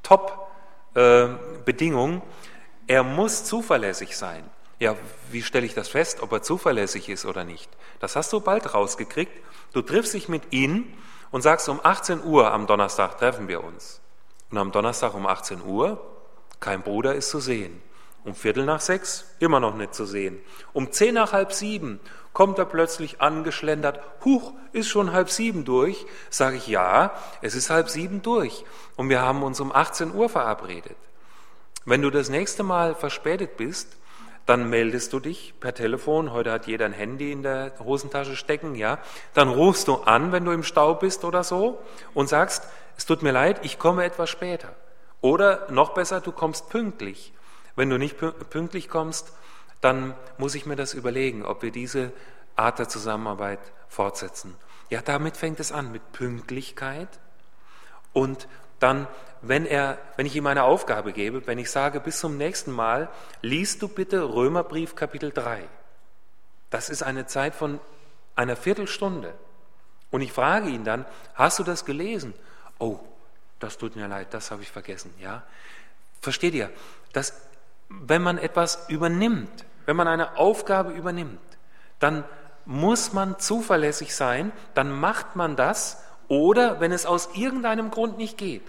Top-Bedingung. Er muss zuverlässig sein. Ja, wie stelle ich das fest, ob er zuverlässig ist oder nicht? Das hast du bald rausgekriegt. Du triffst dich mit ihm und sagst, um achtzehn Uhr am Donnerstag treffen wir uns. Und am Donnerstag um achtzehn Uhr, kein Bruder ist zu sehen. Um Viertel nach sechs, immer noch nicht zu sehen. Um zehn nach halb sieben kommt er plötzlich angeschlendert. Huch, ist schon halb sieben durch? Sage ich, ja, es ist halb sieben durch. Und wir haben uns um achtzehn Uhr verabredet. Wenn du das nächste Mal verspätet bist, dann meldest du dich per Telefon, heute hat jeder ein Handy in der Hosentasche stecken, ja, dann rufst du an, wenn du im Stau bist oder so und sagst, es tut mir leid, ich komme etwas später. Oder noch besser, du kommst pünktlich. Wenn du nicht pünktlich kommst, dann muss ich mir das überlegen, ob wir diese Art der Zusammenarbeit fortsetzen. Ja, damit fängt es an, mit Pünktlichkeit und dann, wenn er, wenn ich ihm eine Aufgabe gebe, wenn ich sage, bis zum nächsten Mal, liest du bitte Römerbrief Kapitel drei. Das ist eine Zeit von einer Viertelstunde. Und ich frage ihn dann, hast du das gelesen? Oh, das tut mir leid, das habe ich vergessen, ja. Versteht ihr, dass, wenn man etwas übernimmt, wenn man eine Aufgabe übernimmt, dann muss man zuverlässig sein, dann macht man das, oder wenn es aus irgendeinem Grund nicht geht.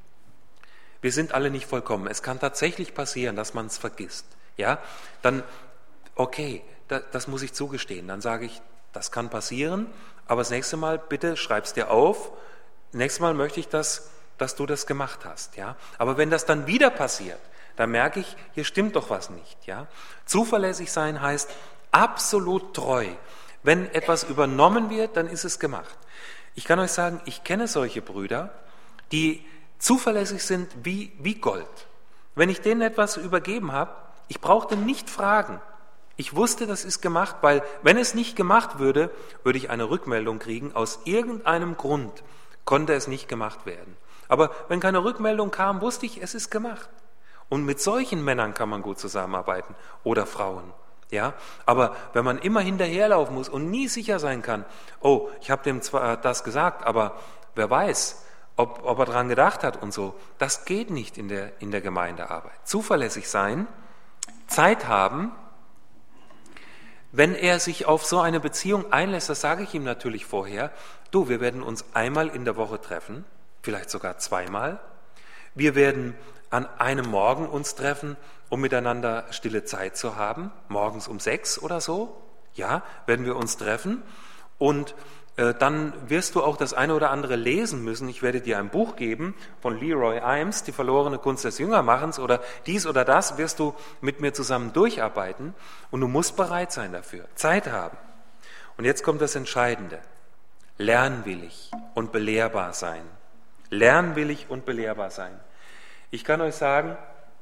Wir sind alle nicht vollkommen. Es kann tatsächlich passieren, dass man es vergisst. Ja, dann, okay, das, das muss ich zugestehen. Dann sage ich, das kann passieren, aber das nächste Mal bitte schreib's dir auf. Nächstes Mal möchte ich, dass, dass du das gemacht hast. Ja, aber wenn das dann wieder passiert, dann merke ich, hier stimmt doch was nicht. Ja, zuverlässig sein heißt absolut treu. Wenn etwas übernommen wird, dann ist es gemacht. Ich kann euch sagen, ich kenne solche Brüder, die zuverlässig sind wie, wie Gold. Wenn ich denen etwas übergeben habe, ich brauchte nicht fragen. Ich wusste, das ist gemacht, weil wenn es nicht gemacht würde, würde ich eine Rückmeldung kriegen. Aus irgendeinem Grund konnte es nicht gemacht werden. Aber wenn keine Rückmeldung kam, wusste ich, es ist gemacht. Und mit solchen Männern kann man gut zusammenarbeiten oder Frauen. Ja, aber wenn man immer hinterherlaufen muss und nie sicher sein kann, oh, ich habe dem zwar das gesagt, aber wer weiß, ob, ob er dran gedacht hat und so, das geht nicht in der, in der Gemeindearbeit. Zuverlässig sein, Zeit haben, wenn er sich auf so eine Beziehung einlässt, das sage ich ihm natürlich vorher, du, wir werden uns einmal in der Woche treffen, vielleicht sogar zweimal. Wir werden an einem Morgen uns treffen, um miteinander stille Zeit zu haben, morgens um sechs oder so. Ja, werden wir uns treffen und äh, dann wirst du auch das eine oder andere lesen müssen. Ich werde dir ein Buch geben von Leroy Eims, Die verlorene Kunst des Jüngermachens, oder dies oder das wirst du mit mir zusammen durcharbeiten und du musst bereit sein dafür, Zeit haben. Und jetzt kommt das Entscheidende: lernwillig und belehrbar sein. Lernwillig und belehrbar sein. Ich kann euch sagen,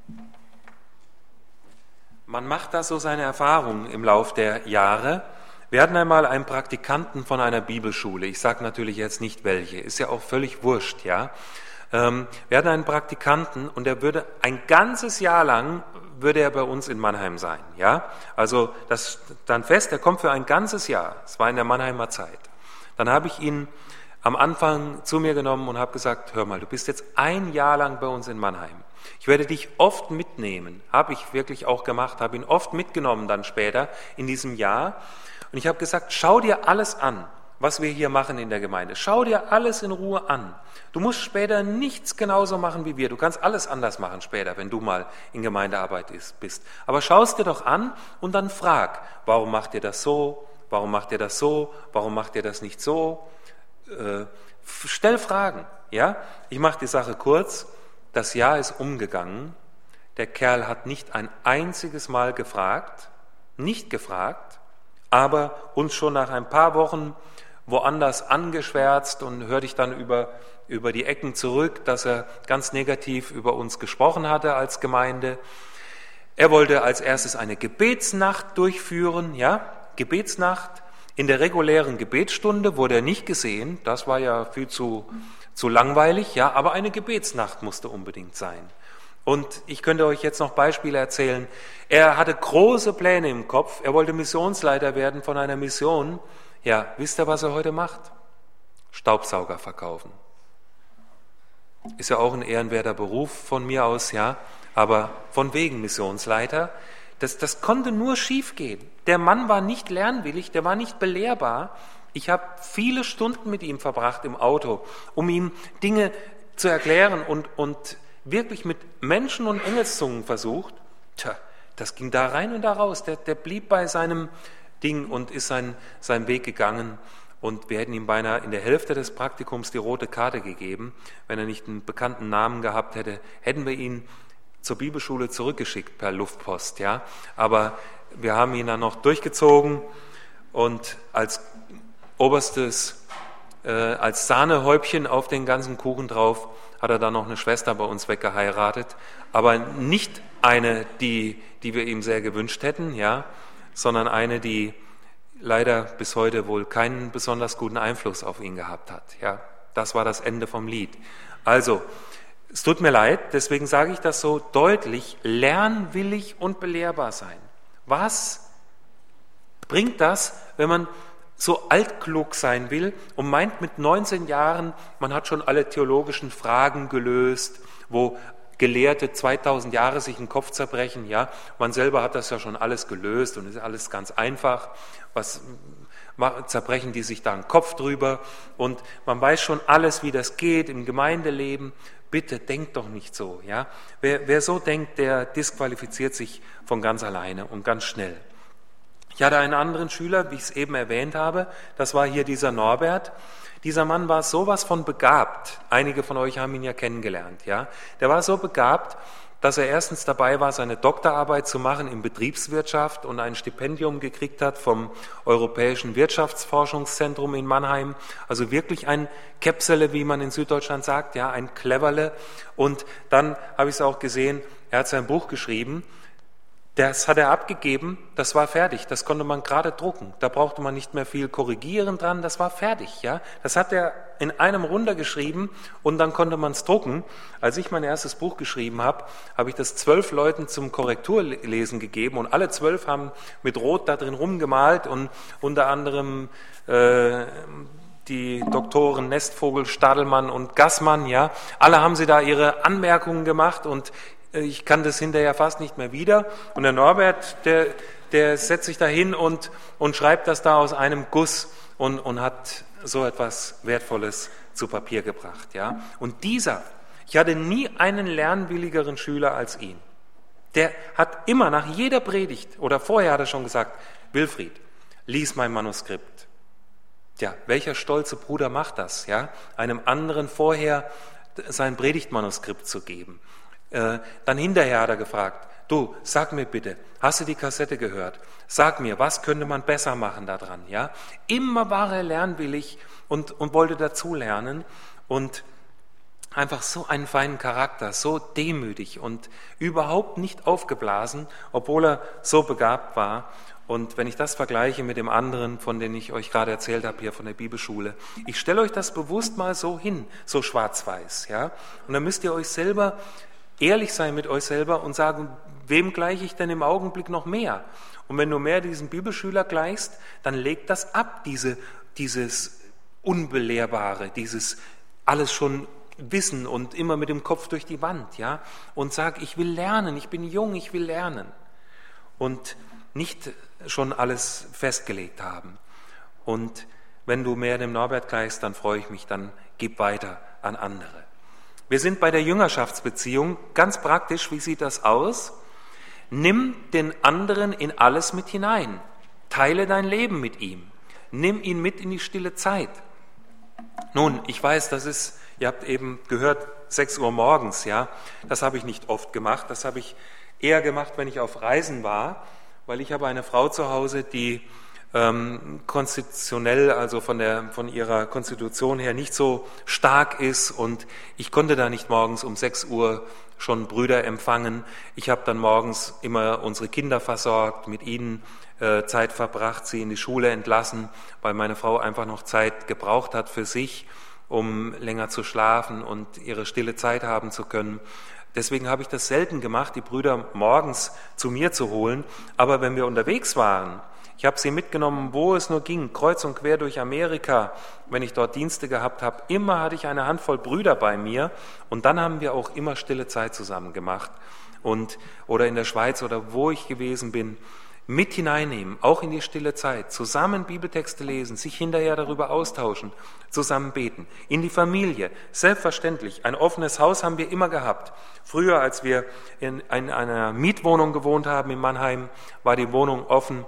man macht da so seine Erfahrungen im Lauf der Jahre. Wir hatten einmal einen Praktikanten von einer Bibelschule. Ich sage natürlich jetzt nicht welche, ist ja auch völlig wurscht, ja. Ähm, wir hatten einen Praktikanten und der würde ein ganzes Jahr lang würde er bei uns in Mannheim sein, ja. Also das stand fest, er kommt für ein ganzes Jahr. Es war in der Mannheimer Zeit. Dann habe ich ihn am Anfang zu mir genommen und habe gesagt: Hör mal, du bist jetzt ein Jahr lang bei uns in Mannheim. Ich werde dich oft mitnehmen, habe ich wirklich auch gemacht, habe ihn oft mitgenommen dann später in diesem Jahr. Und ich habe gesagt, schau dir alles an, was wir hier machen in der Gemeinde. Schau dir alles in Ruhe an. Du musst später nichts genauso machen wie wir. Du kannst alles anders machen später, wenn du mal in Gemeindearbeit bist. Aber schau es dir doch an und dann frag, warum macht ihr das so? Warum macht ihr das so? Warum macht ihr das nicht so? Äh, stell Fragen. Ja? Ich mache die Sache kurz. Das Jahr ist umgegangen. Der Kerl hat nicht ein einziges Mal gefragt, nicht gefragt, aber uns schon nach ein paar Wochen woanders angeschwärzt und hörte ich dann über, über die Ecken zurück, dass er ganz negativ über uns gesprochen hatte als Gemeinde. Er wollte als erstes eine Gebetsnacht durchführen, ja, Gebetsnacht. In der regulären Gebetsstunde wurde er nicht gesehen, das war ja viel zu Zu langweilig, ja, aber eine Gebetsnacht musste unbedingt sein. Und ich könnte euch jetzt noch Beispiele erzählen. Er hatte große Pläne im Kopf, er wollte Missionsleiter werden von einer Mission. Ja, wisst ihr, was er heute macht? Staubsauger verkaufen. Ist ja auch ein ehrenwerter Beruf von mir aus, ja, aber von wegen Missionsleiter. Das, das konnte nur schief gehen. Der Mann war nicht lernwillig, der war nicht belehrbar. Ich habe viele Stunden mit ihm verbracht im Auto, um ihm Dinge zu erklären und, und wirklich mit Menschen- und Engelszungen versucht. Tja, das ging da rein und da raus. Der, der blieb bei seinem Ding und ist sein, seinen Weg gegangen. Und wir hätten ihm beinahe in der Hälfte des Praktikums die rote Karte gegeben. Wenn er nicht einen bekannten Namen gehabt hätte, hätten wir ihn zur Bibelschule zurückgeschickt per Luftpost. Ja? Aber wir haben ihn dann noch durchgezogen und als Oberstes, äh, als Sahnehäubchen auf den ganzen Kuchen drauf, hat er dann noch eine Schwester bei uns weggeheiratet, aber nicht eine, die, die wir ihm sehr gewünscht hätten, ja, sondern eine, die leider bis heute wohl keinen besonders guten Einfluss auf ihn gehabt hat. Ja, das war das Ende vom Lied. Also, es tut mir leid, deswegen sage ich das so deutlich: lernwillig und belehrbar sein. Was bringt das, wenn man so altklug sein will und meint mit neunzehn Jahren, man hat schon alle theologischen Fragen gelöst, wo Gelehrte zweitausend Jahre sich den Kopf zerbrechen, ja, man selber hat das ja schon alles gelöst und ist alles ganz einfach, was zerbrechen die sich da den Kopf drüber und man weiß schon alles, wie das geht im Gemeindeleben. Bitte denkt doch nicht so, ja. Wer, wer so denkt, der disqualifiziert sich von ganz alleine und ganz schnell. Ich hatte einen anderen Schüler, wie ich es eben erwähnt habe, das war hier dieser Norbert. Dieser Mann war sowas von begabt. Einige von euch haben ihn ja kennengelernt, ja. Der war so begabt, dass er erstens dabei war, seine Doktorarbeit zu machen in Betriebswirtschaft und ein Stipendium gekriegt hat vom Europäischen Wirtschaftsforschungszentrum in Mannheim. Also wirklich ein Käpsele, wie man in Süddeutschland sagt, ja, ein Cleverle. Und dann habe ich es auch gesehen, er hat sein Buch geschrieben. Das hat er abgegeben, das war fertig, das konnte man gerade drucken. Da brauchte man nicht mehr viel korrigieren dran, das war fertig. Ja? Das hat er in einem runtergeschrieben und dann konnte man es drucken. Als ich mein erstes Buch geschrieben habe, habe ich das zwölf Leuten zum Korrekturlesen gegeben und alle zwölf haben mit Rot da drin rumgemalt und unter anderem äh, die Doktoren Nestvogel, Stadelmann und Gassmann, ja, alle haben sie da ihre Anmerkungen gemacht und ich kann das hinterher fast nicht mehr wieder. Und der Norbert, der, der setzt sich da hin und, und schreibt das da aus einem Guss und, und hat so etwas Wertvolles zu Papier gebracht. Ja? Und dieser, ich hatte nie einen lernwilligeren Schüler als ihn. Der hat immer nach jeder Predigt, oder vorher hat er schon gesagt, Wilfried, lies mein Manuskript. Ja, welcher stolze Bruder macht das, ja? Einem anderen vorher sein Predigtmanuskript zu geben. Äh, dann hinterher hat er gefragt, du, sag mir bitte, hast du die Kassette gehört? Sag mir, was könnte man besser machen daran, ja? Immer war er lernwillig und, und wollte dazulernen und einfach so einen feinen Charakter, so demütig und überhaupt nicht aufgeblasen, obwohl er so begabt war. Und wenn ich das vergleiche mit dem anderen, von dem ich euch gerade erzählt habe, hier von der Bibelschule, ich stelle euch das bewusst mal so hin, so schwarz-weiß, ja. Und dann müsst ihr euch selber ehrlich sein mit euch selber und sagen, wem gleiche ich denn im Augenblick noch mehr? Und wenn du mehr diesen Bibelschüler gleichst, dann legt das ab, diese, dieses Unbelehrbare, dieses alles schon Wissen und immer mit dem Kopf durch die Wand, ja. Und sag, ich will lernen, ich bin jung, ich will lernen. Und nicht schon alles festgelegt haben. Und wenn du mehr dem Norbert gleichst, dann freue ich mich, dann gib weiter an andere. Wir sind bei der Jüngerschaftsbeziehung. Ganz praktisch, wie sieht das aus? Nimm den anderen in alles mit hinein. Teile dein Leben mit ihm. Nimm ihn mit in die stille Zeit. Nun, ich weiß, das ist, ihr habt eben gehört, sechs Uhr morgens, ja. Das habe ich nicht oft gemacht. Das habe ich eher gemacht, wenn ich auf Reisen war, weil ich habe eine Frau zu Hause, die ähm, konstitutionell, also von, der, von ihrer Konstitution her nicht so stark ist und ich konnte da nicht morgens um sechs Uhr schon Brüder empfangen. Ich habe dann morgens immer unsere Kinder versorgt, mit ihnen äh, Zeit verbracht, sie in die Schule entlassen, weil meine Frau einfach noch Zeit gebraucht hat für sich, um länger zu schlafen und ihre stille Zeit haben zu können. Deswegen habe ich das selten gemacht, die Brüder morgens zu mir zu holen. Aber wenn wir unterwegs waren, ich habe sie mitgenommen, wo es nur ging, kreuz und quer durch Amerika, wenn ich dort Dienste gehabt habe, immer hatte ich eine Handvoll Brüder bei mir und dann haben wir auch immer stille Zeit zusammen gemacht. Und, oder in der Schweiz oder wo ich gewesen bin, mit hineinnehmen, auch in die stille Zeit, zusammen Bibeltexte lesen, sich hinterher darüber austauschen, zusammen beten, in die Familie, selbstverständlich, ein offenes Haus haben wir immer gehabt. Früher, als wir in einer Mietwohnung gewohnt haben in Mannheim, war die Wohnung offen.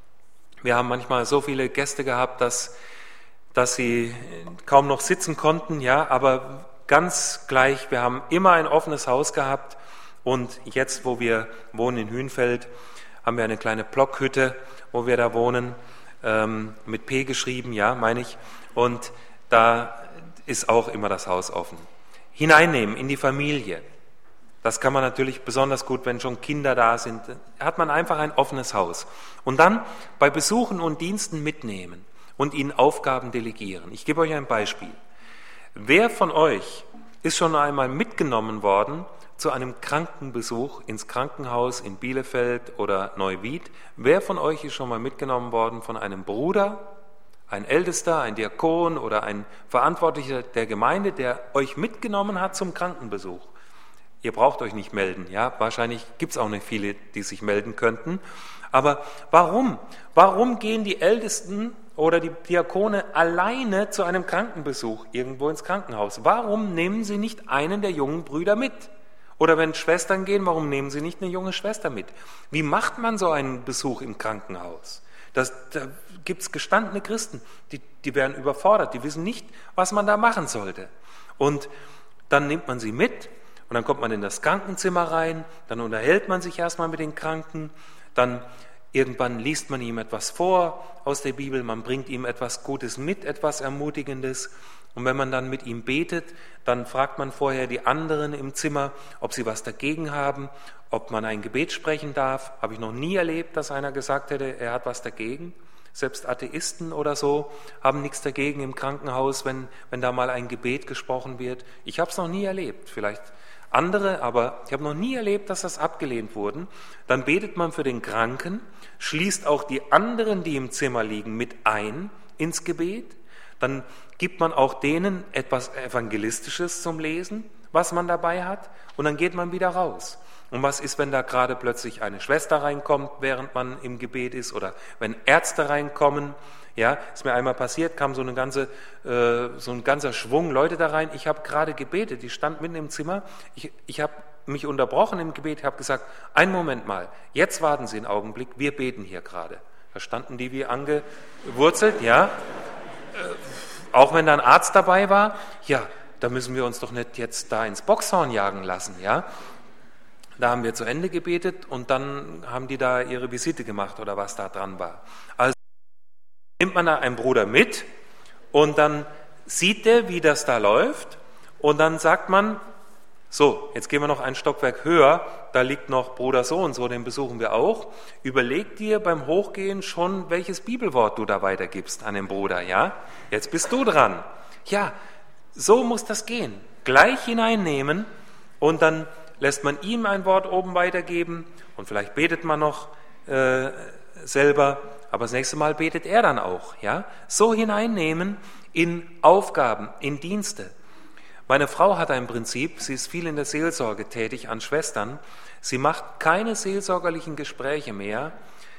Wir haben manchmal so viele Gäste gehabt, dass, dass sie kaum noch sitzen konnten, ja, aber ganz gleich, wir haben immer ein offenes Haus gehabt und jetzt, wo wir wohnen in Hünfeld, haben wir eine kleine Blockhütte, wo wir da wohnen, ähm, mit P geschrieben, ja, meine ich. Und da ist auch immer das Haus offen. Hineinnehmen in die Familie. Das kann man natürlich besonders gut, wenn schon Kinder da sind. Hat man einfach ein offenes Haus. Und dann bei Besuchen und Diensten mitnehmen und ihnen Aufgaben delegieren. Ich gebe euch ein Beispiel. Wer von euch ist schon einmal mitgenommen worden zu einem Krankenbesuch ins Krankenhaus in Bielefeld oder Neuwied? Wer von euch ist schon mal mitgenommen worden von einem Bruder, ein Ältester, ein Diakon oder ein Verantwortlicher der Gemeinde, der euch mitgenommen hat zum Krankenbesuch? Ihr braucht euch nicht melden, ja, wahrscheinlich gibt es auch nicht viele, die sich melden könnten. Aber warum? Warum gehen die Ältesten oder die Diakone alleine zu einem Krankenbesuch irgendwo ins Krankenhaus? Warum nehmen sie nicht einen der jungen Brüder mit? Oder wenn Schwestern gehen, warum nehmen sie nicht eine junge Schwester mit? Wie macht man so einen Besuch im Krankenhaus? Das, da gibt es gestandene Christen, die, die werden überfordert, die wissen nicht, was man da machen sollte. Und dann nimmt man sie mit und dann kommt man in das Krankenzimmer rein, dann unterhält man sich erstmal mit den Kranken, dann irgendwann liest man ihm etwas vor aus der Bibel, man bringt ihm etwas Gutes mit, etwas Ermutigendes. Und wenn man dann mit ihm betet, dann fragt man vorher die anderen im Zimmer, ob sie was dagegen haben, ob man ein Gebet sprechen darf. Habe ich noch nie erlebt, dass einer gesagt hätte, er hat was dagegen. Selbst Atheisten oder so haben nichts dagegen im Krankenhaus, wenn, wenn da mal ein Gebet gesprochen wird. Ich habe es noch nie erlebt, vielleicht andere, aber ich habe noch nie erlebt, dass das abgelehnt wurde. Dann betet man für den Kranken, schließt auch die anderen, die im Zimmer liegen, mit ein ins Gebet. Dann gibt man auch denen etwas Evangelistisches zum Lesen, was man dabei hat, und dann geht man wieder raus. Und was ist, wenn da gerade plötzlich eine Schwester reinkommt, während man im Gebet ist, oder wenn Ärzte reinkommen? Ja, ist mir einmal passiert, kam so, eine ganze, äh, so ein ganzer Schwung Leute da rein. Ich habe gerade gebetet, ich stand mitten im Zimmer, ich, ich habe mich unterbrochen im Gebet, habe gesagt, einen Moment mal, jetzt warten Sie einen Augenblick, wir beten hier gerade. Da standen die wie angewurzelt, ja, äh, auch wenn da ein Arzt dabei war, ja, da müssen wir uns doch nicht jetzt da ins Boxhorn jagen lassen, ja. Da haben wir zu Ende gebetet und dann haben die da ihre Visite gemacht oder was da dran war. Also nimmt man da einen Bruder mit und dann sieht der, wie das da läuft und dann sagt man, so, jetzt gehen wir noch ein Stockwerk höher, da liegt noch Bruder so und so, den besuchen wir auch. Überleg dir beim Hochgehen schon, welches Bibelwort du da weitergibst an den Bruder, ja? Jetzt bist du dran. Ja, so muss das gehen. Gleich hineinnehmen und dann lässt man ihm ein Wort oben weitergeben und vielleicht betet man noch äh, selber, aber das nächste Mal betet er dann auch, ja? So hineinnehmen in Aufgaben, in Dienste. Meine Frau hat ein Prinzip, sie ist viel in der Seelsorge tätig an Schwestern. Sie macht keine seelsorgerlichen Gespräche mehr,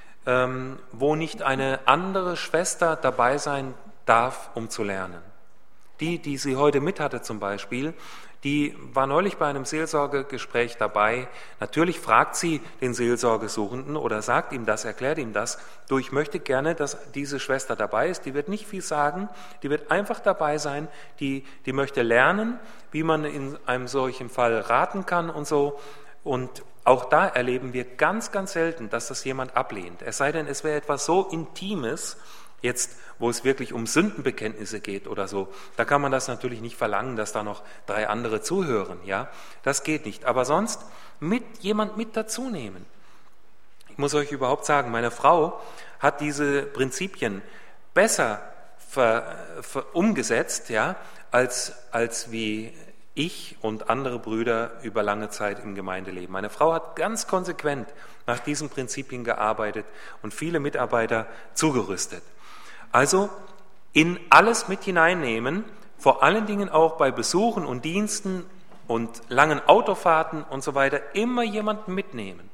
ähm, wo nicht eine andere Schwester dabei sein darf, um zu lernen. Die, die sie heute mit hatte zum Beispiel, die war neulich bei einem Seelsorgegespräch dabei. Natürlich fragt sie den Seelsorgesuchenden oder sagt ihm das, erklärt ihm das. Du, ich möchte gerne, dass diese Schwester dabei ist. Die wird nicht viel sagen, die wird einfach dabei sein. Die, die möchte lernen, wie man in einem solchen Fall raten kann und so. Und auch da erleben wir ganz, ganz selten, dass das jemand ablehnt. Es sei denn, es wäre etwas so Intimes, jetzt, wo es wirklich um Sündenbekenntnisse geht oder so, da kann man das natürlich nicht verlangen, dass da noch drei andere zuhören, ja, das geht nicht. Aber sonst mit jemand mit dazu nehmen. Ich muss euch überhaupt sagen, meine Frau hat diese Prinzipien besser ver, ver, umgesetzt, ja, als, als wie ich und andere Brüder über lange Zeit im Gemeindeleben. Meine Frau hat ganz konsequent nach diesen Prinzipien gearbeitet und viele Mitarbeiter zugerüstet. Also in alles mit hineinnehmen, vor allen Dingen auch bei Besuchen und Diensten und langen Autofahrten und so weiter, immer jemanden mitnehmen.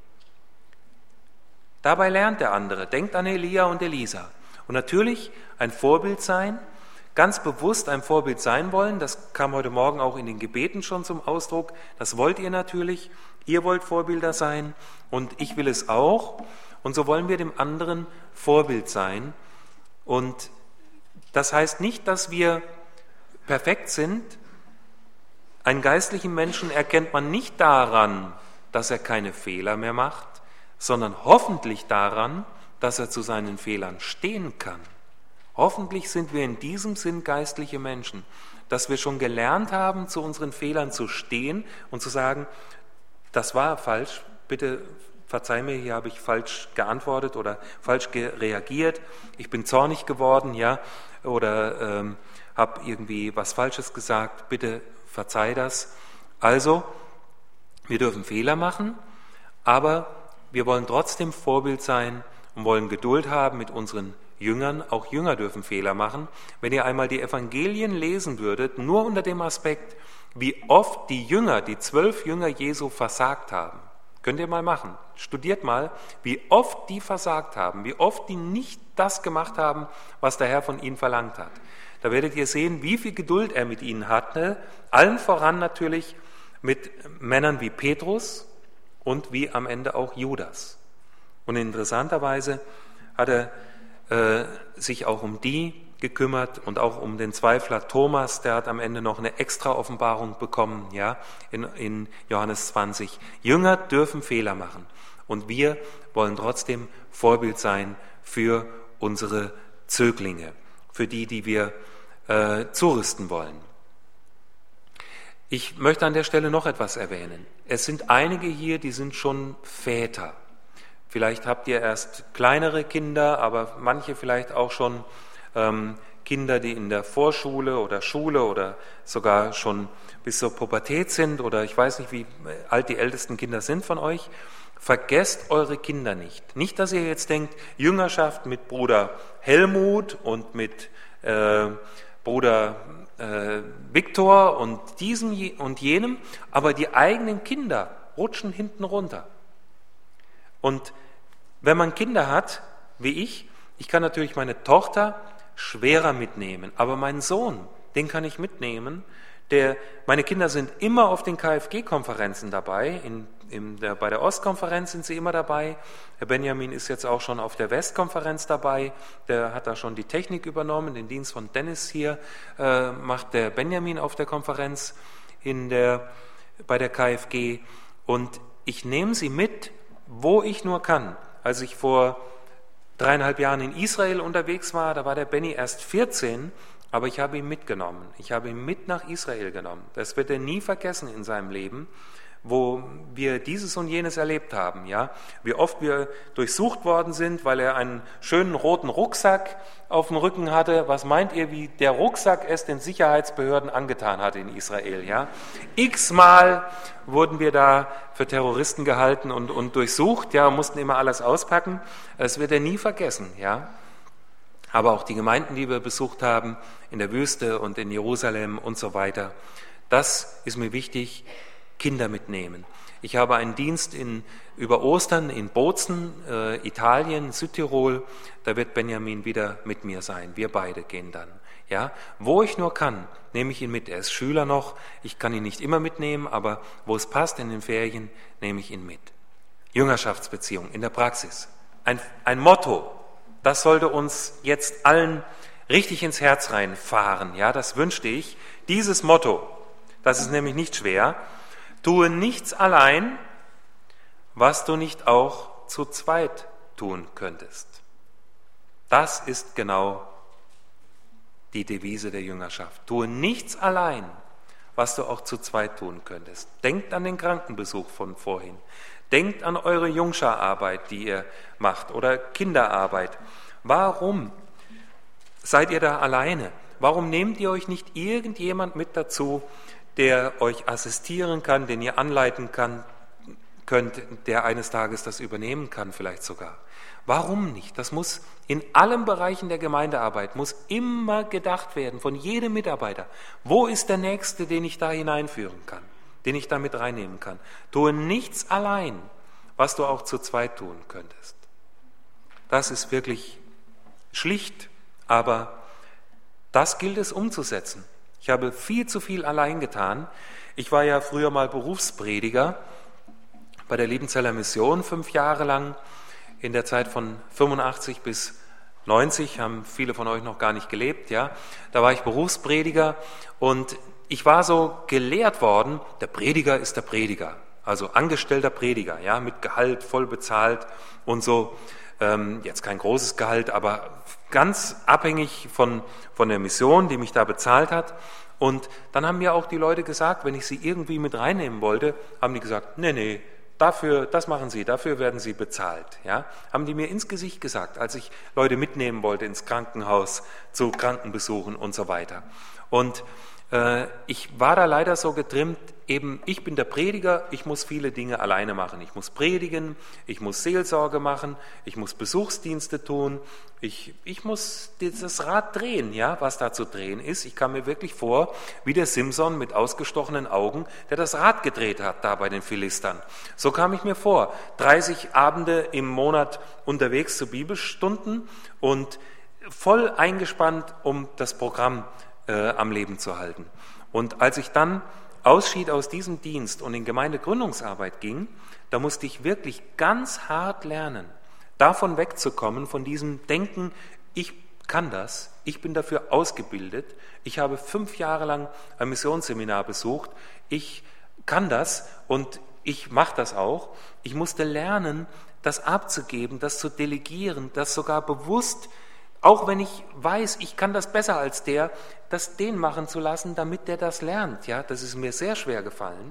Dabei lernt der andere, denkt an Elia und Elisa. Und natürlich ein Vorbild sein, ganz bewusst ein Vorbild sein wollen, das kam heute Morgen auch in den Gebeten schon zum Ausdruck, das wollt ihr natürlich, ihr wollt Vorbilder sein und ich will es auch. Und so wollen wir dem anderen Vorbild sein. Und das heißt nicht, dass wir perfekt sind. Einen geistlichen Menschen erkennt man nicht daran, dass er keine Fehler mehr macht, sondern hoffentlich daran, dass er zu seinen Fehlern stehen kann. Hoffentlich sind wir in diesem Sinn geistliche Menschen, dass wir schon gelernt haben, zu unseren Fehlern zu stehen und zu sagen, das war falsch, bitte verzeih mir, hier habe ich falsch geantwortet oder falsch reagiert, ich bin zornig geworden, ja, oder ähm, habe irgendwie was Falsches gesagt, bitte verzeih das. Also, wir dürfen Fehler machen, aber wir wollen trotzdem Vorbild sein und wollen Geduld haben mit unseren Jüngern. Auch Jünger dürfen Fehler machen. Wenn ihr einmal die Evangelien lesen würdet, nur unter dem Aspekt, wie oft die Jünger, die zwölf Jünger Jesu versagt haben, könnt ihr mal machen. Studiert mal, wie oft die versagt haben, wie oft die nicht das gemacht haben, was der Herr von ihnen verlangt hat. Da werdet ihr sehen, wie viel Geduld er mit ihnen hatte, allen voran natürlich mit Männern wie Petrus und wie am Ende auch Judas. Und interessanterweise hat er äh, sich auch um die gekümmert und auch um den Zweifler Thomas, der hat am Ende noch eine extra Offenbarung bekommen, ja, in, in Johannes zwanzig. Jünger dürfen Fehler machen und wir wollen trotzdem Vorbild sein für unsere Zöglinge, für die, die wir äh, zurüsten wollen. Ich möchte an der Stelle noch etwas erwähnen. Es sind einige hier, die sind schon Väter. Vielleicht habt ihr erst kleinere Kinder, aber manche vielleicht auch schon ähm, Kinder, die in der Vorschule oder Schule oder sogar schon bis zur Pubertät sind oder ich weiß nicht, wie alt die ältesten Kinder sind von euch. Vergesst eure Kinder nicht. Nicht, dass ihr jetzt denkt, Jüngerschaft mit Bruder Helmut und mit äh, Bruder äh, Viktor und diesem und jenem, aber die eigenen Kinder rutschen hinten runter. Und wenn man Kinder hat, wie ich, ich kann natürlich meine Tochter schwerer mitnehmen, aber meinen Sohn, den kann ich mitnehmen. Der, meine Kinder sind immer auf den K F G-Konferenzen dabei, in, in der, bei der Ostkonferenz sind sie immer dabei. Herr Benjamin ist jetzt auch schon auf der Westkonferenz dabei, der hat da schon die Technik übernommen, den Dienst von Dennis hier äh, macht der Benjamin auf der Konferenz in der, bei der K F G. Und ich nehme sie mit, wo ich nur kann. Als ich vor dreieinhalb Jahren in Israel unterwegs war, da war der Benny erst vierzehn, aber ich habe ihn mitgenommen. Ich habe ihn mit nach Israel genommen. Das wird er nie vergessen in seinem Leben, wo wir dieses und jenes erlebt haben. Ja? Wie oft wir durchsucht worden sind, weil er einen schönen roten Rucksack auf dem Rücken hatte. Was meint ihr, wie der Rucksack es den Sicherheitsbehörden angetan hat in Israel? Ja? X-mal wurden wir da für Terroristen gehalten und, und durchsucht, ja, mussten immer alles auspacken. Das wird er nie vergessen. Ja? Aber auch die Gemeinden, die wir besucht haben, in der Wüste und in Jerusalem und so weiter. Das ist mir wichtig, Kinder mitnehmen. Ich habe einen Dienst in, über Ostern in Bozen, äh, Italien, Südtirol. Da wird Benjamin wieder mit mir sein. Wir beide gehen dann. Ja, wo ich nur kann, nehme ich ihn mit. Er ist Schüler noch. Ich kann ihn nicht immer mitnehmen, aber wo es passt in den Ferien, nehme ich ihn mit. Jüngerschaftsbeziehung in der Praxis. Ein, ein Motto. Das sollte uns jetzt allen richtig ins Herz reinfahren. Ja, das wünschte ich. Dieses Motto, das ist nämlich nicht schwer. Tue nichts allein, was du nicht auch zu zweit tun könntest. Das ist genau die Devise der Jüngerschaft. Tue nichts allein, was du auch zu zweit tun könntest. Denkt an den Krankenbesuch von vorhin. Denkt an eure Jungschararbeit, die ihr macht, oder Kinderarbeit. Warum seid ihr da alleine? Warum nehmt ihr euch nicht irgendjemand mit dazu, der euch assistieren kann, den ihr anleiten kann, könnt, der eines Tages das übernehmen kann, vielleicht sogar? Warum nicht? Das muss in allen Bereichen der Gemeindearbeit, muss immer gedacht werden, von jedem Mitarbeiter. Wo ist der Nächste, den ich da hineinführen kann, den ich da mit reinnehmen kann? Tue nichts allein, was du auch zu zweit tun könntest. Das ist wirklich schlicht, aber das gilt es umzusetzen. Ich habe viel zu viel allein getan. Ich war ja früher mal Berufsprediger bei der Liebenzeller Mission, fünf Jahre lang. In der Zeit von fünfundachtzig bis neunzig haben viele von euch noch gar nicht gelebt. Ja, da war ich Berufsprediger und ich war so gelehrt worden, der Prediger ist der Prediger, also angestellter Prediger, ja, mit Gehalt, voll bezahlt und so. Ähm, jetzt kein großes Gehalt, aber ganz abhängig von, von der Mission, die mich da bezahlt hat. Und dann haben mir auch die Leute gesagt, wenn ich sie irgendwie mit reinnehmen wollte, haben die gesagt, nee, nee, dafür, das machen sie, dafür werden sie bezahlt. Ja? Haben die mir ins Gesicht gesagt, als ich Leute mitnehmen wollte ins Krankenhaus, zu Krankenbesuchen und so weiter. Und äh, ich war da leider so getrimmt, eben ich bin der Prediger, ich muss viele Dinge alleine machen. Ich muss predigen, ich muss Seelsorge machen, ich muss Besuchsdienste tun, ich, ich muss das Rad drehen, ja, was da zu drehen ist. Ich kam mir wirklich vor, wie der Simson mit ausgestochenen Augen, der das Rad gedreht hat, da bei den Philistern. So kam ich mir vor, dreißig Abende im Monat unterwegs zu Bibelstunden und voll eingespannt, um das Programm äh, am Leben zu halten. Und als ich dann ausschied aus diesem Dienst und in Gemeindegründungsarbeit ging, da musste ich wirklich ganz hart lernen, davon wegzukommen, von diesem Denken, ich kann das, ich bin dafür ausgebildet, ich habe fünf Jahre lang ein Missionsseminar besucht, ich kann das und ich mache das auch. Ich musste lernen, das abzugeben, das zu delegieren, das sogar bewusst, auch wenn ich weiß, ich kann das besser als der, das den machen zu lassen, damit der das lernt. Ja, das ist mir sehr schwer gefallen.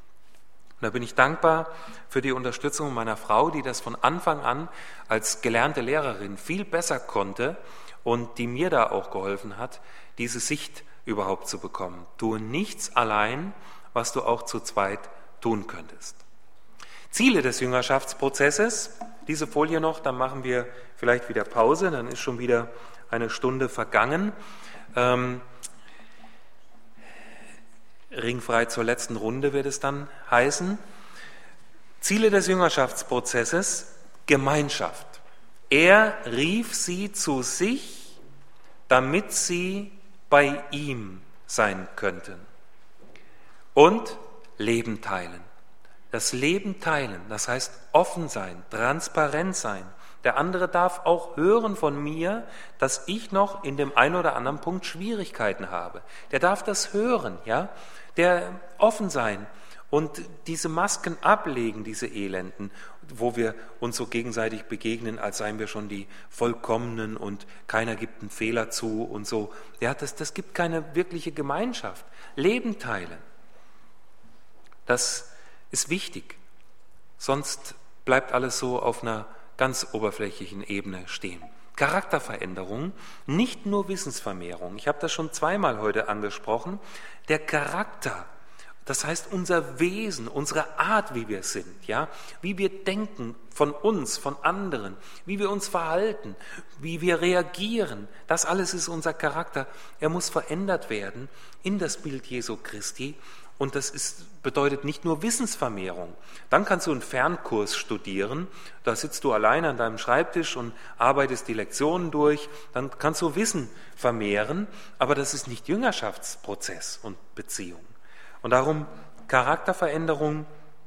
Und da bin ich dankbar für die Unterstützung meiner Frau, die das von Anfang an als gelernte Lehrerin viel besser konnte und die mir da auch geholfen hat, diese Sicht überhaupt zu bekommen. Tue nichts allein, was du auch zu zweit tun könntest. Ziele des Jüngerschaftsprozesses, diese Folie noch, dann machen wir vielleicht wieder Pause, dann ist schon wieder eine Stunde vergangen. Ähm, ringfrei zur letzten Runde wird es dann heißen. Ziele des Jüngerschaftsprozesses: Gemeinschaft. Er rief sie zu sich, damit sie bei ihm sein könnten. Und Leben teilen. Das Leben teilen, das heißt offen sein, transparent sein. Der andere darf auch hören von mir, dass ich noch in dem einen oder anderen Punkt Schwierigkeiten habe. Der darf das hören, ja? Der offen sein und diese Masken ablegen, diese Elenden, wo wir uns so gegenseitig begegnen, als seien wir schon die Vollkommenen und keiner gibt einen Fehler zu und so. Ja, das, das gibt keine wirkliche Gemeinschaft. Leben teilen, das ist wichtig. Sonst bleibt alles so auf einer ganz oberflächlichen Ebene stehen. Charakterveränderung, nicht nur Wissensvermehrung. Ich habe das schon zweimal heute angesprochen. Der Charakter, das heißt unser Wesen, unsere Art, wie wir sind, ja, wie wir denken von uns, von anderen, wie wir uns verhalten, wie wir reagieren, das alles ist unser Charakter. Er muss verändert werden in das Bild Jesu Christi. Und das ist, bedeutet nicht nur Wissensvermehrung. Dann kannst du einen Fernkurs studieren, da sitzt du allein an deinem Schreibtisch und arbeitest die Lektionen durch, dann kannst du Wissen vermehren, aber das ist nicht Jüngerschaftsprozess und Beziehung. Und darum, Charakterveränderung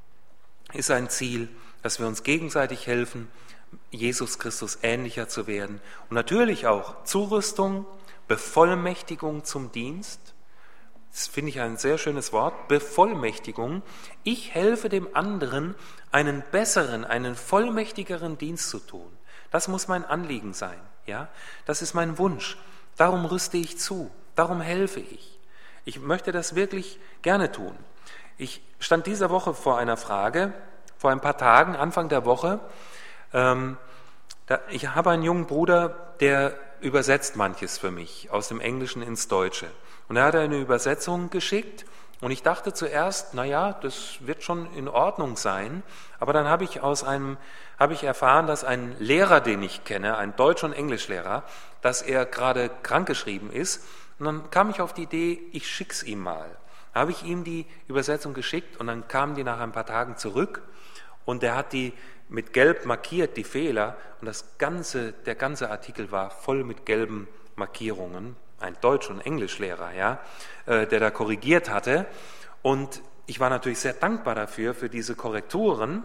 ist ein Ziel, dass wir uns gegenseitig helfen, Jesus Christus ähnlicher zu werden. Und natürlich auch Zurüstung, Bevollmächtigung zum Dienst. Das finde ich ein sehr schönes Wort, Bevollmächtigung. Ich helfe dem anderen, einen besseren, einen vollmächtigeren Dienst zu tun. Das muss mein Anliegen sein. Ja? Das ist mein Wunsch. Darum rüste ich zu, darum helfe ich. Ich möchte das wirklich gerne tun. Ich stand diese Woche vor einer Frage, vor ein paar Tagen, Anfang der Woche. Ähm, da, ich habe einen jungen Bruder, der übersetzt manches für mich aus dem Englischen ins Deutsche. Und er hat eine Übersetzung geschickt und ich dachte zuerst, naja, das wird schon in Ordnung sein. Aber dann habe ich aus einem, habe ich erfahren, dass ein Lehrer, den ich kenne, ein Deutsch- und Englischlehrer, dass er gerade krankgeschrieben ist. Und dann kam ich auf die Idee, ich schick's ihm mal. Da habe ich ihm die Übersetzung geschickt und dann kamen die nach ein paar Tagen zurück und er hat die mit gelb markiert, die Fehler, und das ganze, der ganze Artikel war voll mit gelben Markierungen. Ein Deutsch- und Englischlehrer, ja, äh, der da korrigiert hatte. Und ich war natürlich sehr dankbar dafür, für diese Korrekturen.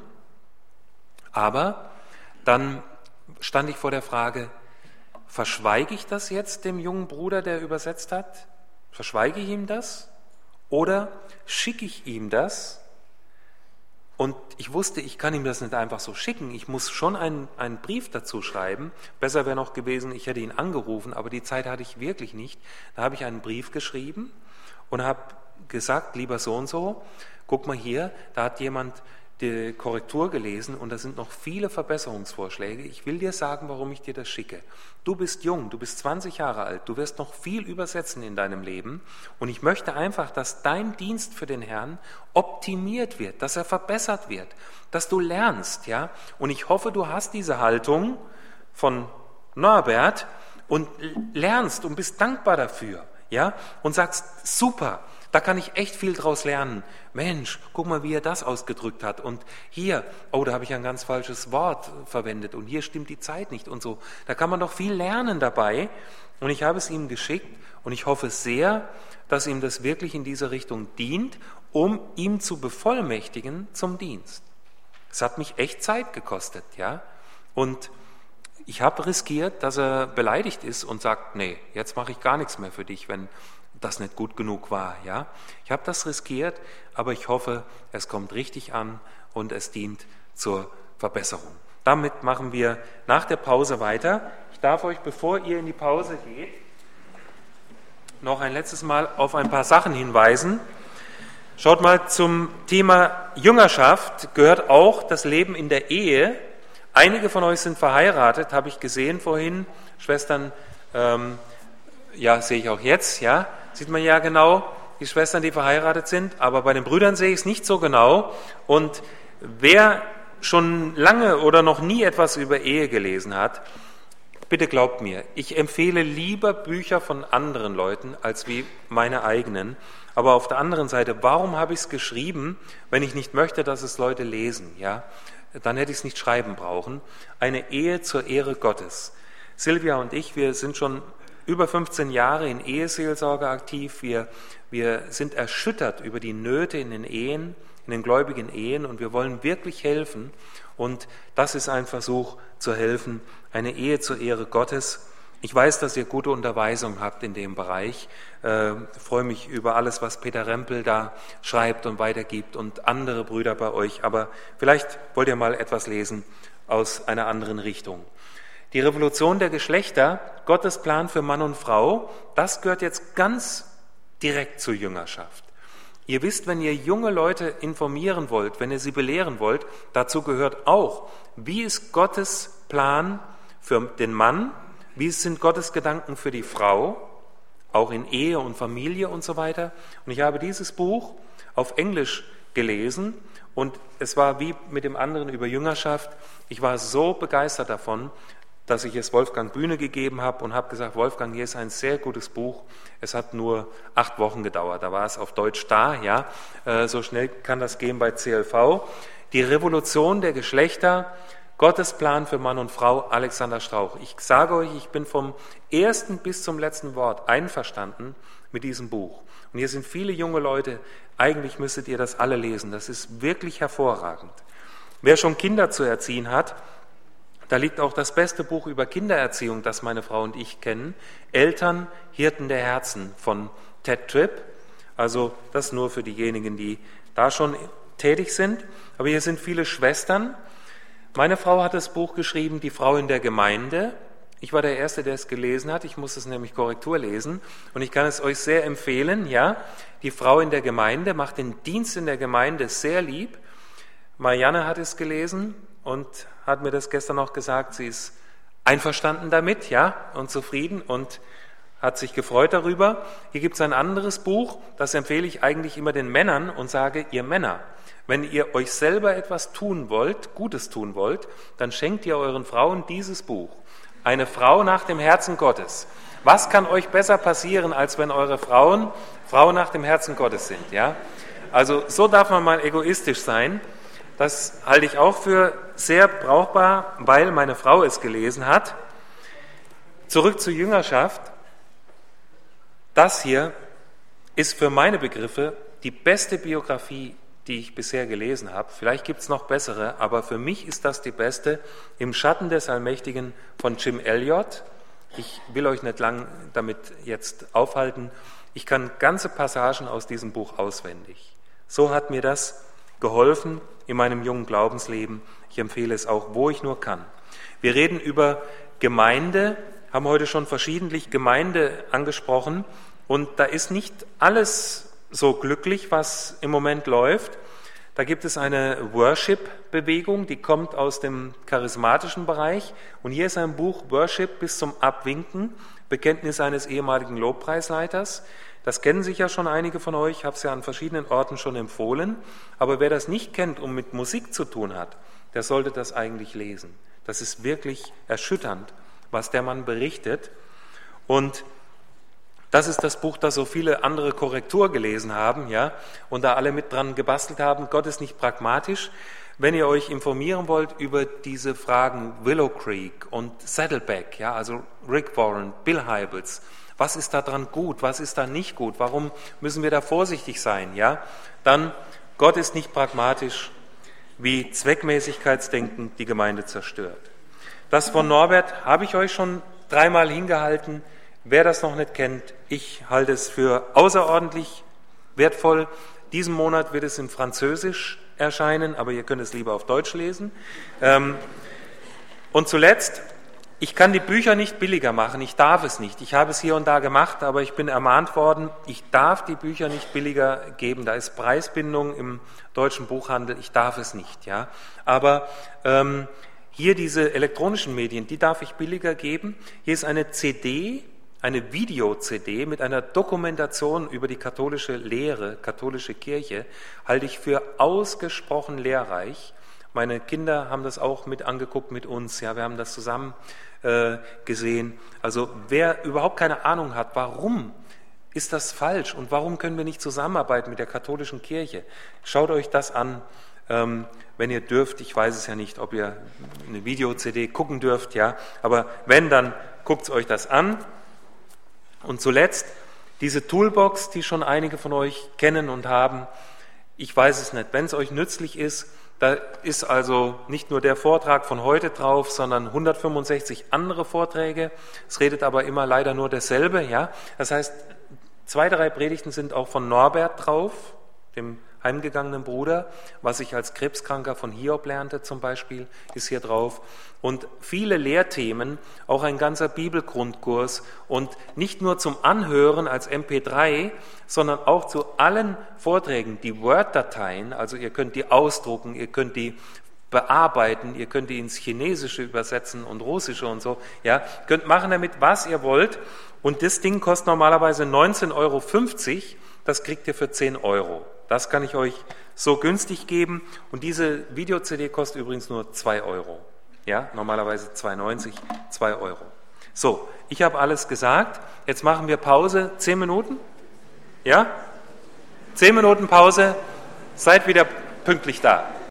Aber dann stand ich vor der Frage, verschweige ich das jetzt dem jungen Bruder, der übersetzt hat? Verschweige ich ihm das? Oder schicke ich ihm das? Und ich wusste, ich kann ihm das nicht einfach so schicken. Ich muss schon einen, einen Brief dazu schreiben. Besser wäre noch gewesen, ich hätte ihn angerufen, aber die Zeit hatte ich wirklich nicht. Da habe ich einen Brief geschrieben und habe gesagt, lieber so und so, guck mal hier, da hat jemand die Korrektur gelesen und da sind noch viele Verbesserungsvorschläge. Ich will dir sagen, warum ich dir das schicke. Du bist jung, du bist zwanzig Jahre alt, du wirst noch viel übersetzen in deinem Leben und ich möchte einfach, dass dein Dienst für den Herrn optimiert wird, dass er verbessert wird, dass du lernst, ja. Und ich hoffe, du hast diese Haltung von Norbert und lernst und bist dankbar dafür, ja, und sagst, super, da kann ich echt viel draus lernen. Mensch, guck mal, wie er das ausgedrückt hat. Und hier, oh, da habe ich ein ganz falsches Wort verwendet und hier stimmt die Zeit nicht und so. Da kann man doch viel lernen dabei. Und ich habe es ihm geschickt und ich hoffe sehr, dass ihm das wirklich in diese Richtung dient, um ihm zu bevollmächtigen zum Dienst. Es hat mich echt Zeit gekostet, ja. Und ich habe riskiert, dass er beleidigt ist und sagt, nee, jetzt mache ich gar nichts mehr für dich, wenn das nicht gut genug war. Ja? Ich habe das riskiert, aber ich hoffe, es kommt richtig an und es dient zur Verbesserung. Damit machen wir nach der Pause weiter. Ich darf euch, bevor ihr in die Pause geht, noch ein letztes Mal auf ein paar Sachen hinweisen. Schaut mal, zum Thema Jüngerschaft gehört auch das Leben in der Ehe. Einige von euch sind verheiratet, habe ich gesehen vorhin. Schwestern, ähm, ja, sehe ich auch jetzt, ja, sieht man ja genau, die Schwestern, die verheiratet sind, aber bei den Brüdern sehe ich es nicht so genau. Und wer schon lange oder noch nie etwas über Ehe gelesen hat, bitte glaubt mir, ich empfehle lieber Bücher von anderen Leuten als wie meine eigenen. Aber auf der anderen Seite, warum habe ich es geschrieben, wenn ich nicht möchte, dass es Leute lesen? Ja, dann hätte ich es nicht schreiben brauchen. Eine Ehe zur Ehre Gottes. Silvia und ich, wir sind schon über fünfzehn Jahre in Eheseelsorge aktiv. Wir, wir sind erschüttert über die Nöte in den Ehen, in den gläubigen Ehen, und wir wollen wirklich helfen. Und das ist ein Versuch zu helfen, eine Ehe zur Ehre Gottes. Ich weiß, dass ihr gute Unterweisung habt in dem Bereich. Äh, freue mich über alles, was Peter Rempel da schreibt und weitergibt und andere Brüder bei euch. Aber vielleicht wollt ihr mal etwas lesen aus einer anderen Richtung. Die Revolution der Geschlechter, Gottes Plan für Mann und Frau, das gehört jetzt ganz direkt zur Jüngerschaft. Ihr wisst, wenn ihr junge Leute informieren wollt, wenn ihr sie belehren wollt, dazu gehört auch, wie ist Gottes Plan für den Mann, wie sind Gottes Gedanken für die Frau, auch in Ehe und Familie und so weiter. Und ich habe dieses Buch auf Englisch gelesen und es war wie mit dem anderen über Jüngerschaft. Ich war so begeistert davon, dass ich es Wolfgang Bühne gegeben habe und habe gesagt, Wolfgang, hier ist ein sehr gutes Buch. Es hat nur acht Wochen gedauert, da war es auf Deutsch da, ja. So schnell kann das gehen bei C L V. Die Revolution der Geschlechter, Gottes Plan für Mann und Frau, Alexander Strauch. Ich sage euch, ich bin vom ersten bis zum letzten Wort einverstanden mit diesem Buch. Und hier sind viele junge Leute, eigentlich müsstet ihr das alle lesen, das ist wirklich hervorragend. Wer schon Kinder zu erziehen hat, da liegt auch das beste Buch über Kindererziehung, das meine Frau und ich kennen, Eltern, Hirten der Herzen von Ted Tripp. Also das nur für diejenigen, die da schon tätig sind. Aber hier sind viele Schwestern. Meine Frau hat das Buch geschrieben, Die Frau in der Gemeinde. Ich war der Erste, der es gelesen hat. Ich muss es nämlich Korrektur lesen. Und ich kann es euch sehr empfehlen. Ja, Die Frau in der Gemeinde macht den Dienst in der Gemeinde sehr lieb. Marianne hat es gelesen und hat mir das gestern noch gesagt, sie ist einverstanden damit, ja, und zufrieden und hat sich gefreut darüber. Hier gibt es ein anderes Buch, das empfehle ich eigentlich immer den Männern und sage, ihr Männer, wenn ihr euch selber etwas tun wollt, Gutes tun wollt, dann schenkt ihr euren Frauen dieses Buch. Eine Frau nach dem Herzen Gottes. Was kann euch besser passieren, als wenn eure Frauen Frauen nach dem Herzen Gottes sind, ja? Also so darf man mal egoistisch sein. Das halte ich auch für sehr brauchbar, weil meine Frau es gelesen hat. Zurück zur Jüngerschaft. Das hier ist für meine Begriffe die beste Biografie, die ich bisher gelesen habe. Vielleicht gibt es noch bessere, aber für mich ist das die beste. Im Schatten des Allmächtigen von Jim Elliot. Ich will euch nicht lang damit jetzt aufhalten. Ich kann ganze Passagen aus diesem Buch auswendig. So hat mir das geholfen in meinem jungen Glaubensleben. Ich empfehle es auch, wo ich nur kann. Wir reden über Gemeinde, haben heute schon verschiedentlich Gemeinde angesprochen und da ist nicht alles so glücklich, was im Moment läuft. Da gibt es eine Worship-Bewegung, die kommt aus dem charismatischen Bereich und hier ist ein Buch Worship bis zum Abwinken, Bekenntnis eines ehemaligen Lobpreisleiters. Das kennen sicher schon einige von euch, ich habe es ja an verschiedenen Orten schon empfohlen. Aber wer das nicht kennt und mit Musik zu tun hat, der sollte das eigentlich lesen. Das ist wirklich erschütternd, was der Mann berichtet. Und das ist das Buch, das so viele andere Korrektur gelesen haben, ja, und da alle mit dran gebastelt haben. Gott ist nicht pragmatisch. Wenn ihr euch informieren wollt über diese Fragen Willow Creek und Saddleback, ja, also Rick Warren, Bill Hybels, was ist da dran gut, was ist da nicht gut, warum müssen wir da vorsichtig sein, ja? Dann, Gott ist nicht pragmatisch, wie Zweckmäßigkeitsdenken die Gemeinde zerstört. Das von Norbert habe ich euch schon dreimal hingehalten. Wer das noch nicht kennt, ich halte es für außerordentlich wertvoll. Diesen Monat wird es in Französisch erscheinen, aber ihr könnt es lieber auf Deutsch lesen. Und zuletzt, ich kann die Bücher nicht billiger machen, ich darf es nicht. Ich habe es hier und da gemacht, aber ich bin ermahnt worden, ich darf die Bücher nicht billiger geben. Da ist Preisbindung im deutschen Buchhandel, ich darf es nicht. Ja. Aber ähm, hier diese elektronischen Medien, die darf ich billiger geben. Hier ist eine C D, eine Video-C D mit einer Dokumentation über die katholische Lehre, katholische Kirche, halte ich für ausgesprochen lehrreich. Meine Kinder haben das auch mit angeguckt mit uns. Ja, wir haben das zusammen äh, gesehen. Also wer überhaupt keine Ahnung hat, warum ist das falsch und warum können wir nicht zusammenarbeiten mit der katholischen Kirche, schaut euch das an, ähm, wenn ihr dürft. Ich weiß es ja nicht, ob ihr eine Video-C D gucken dürft, ja, aber wenn, dann guckt euch das an. Und zuletzt diese Toolbox, die schon einige von euch kennen und haben. Ich weiß es nicht, wenn es euch nützlich ist, da ist also nicht nur der Vortrag von heute drauf, sondern hundertfünfundsechzig andere Vorträge. Es redet aber immer leider nur dasselbe, ja. Das heißt, zwei, drei Predigten sind auch von Norbert drauf, dem heimgegangenen Bruder, was ich als Krebskranker von Hiob lernte zum Beispiel, ist hier drauf. Und viele Lehrthemen, auch ein ganzer Bibelgrundkurs und nicht nur zum Anhören als M P drei, sondern auch zu allen Vorträgen, die Word-Dateien, also ihr könnt die ausdrucken, ihr könnt die bearbeiten, ihr könnt die ins Chinesische übersetzen und Russische und so, ja, könnt machen damit, was ihr wollt. Und das Ding kostet normalerweise neunzehn Euro fünfzig, das kriegt ihr für zehn Euro. Das kann ich euch so günstig geben. Und diese Video-C D kostet übrigens nur zwei Euro. Ja, normalerweise zwei neunzig, zwei Euro. So, ich habe alles gesagt. Jetzt machen wir Pause. Zehn Minuten? Ja? Zehn Minuten Pause. Seid wieder pünktlich da.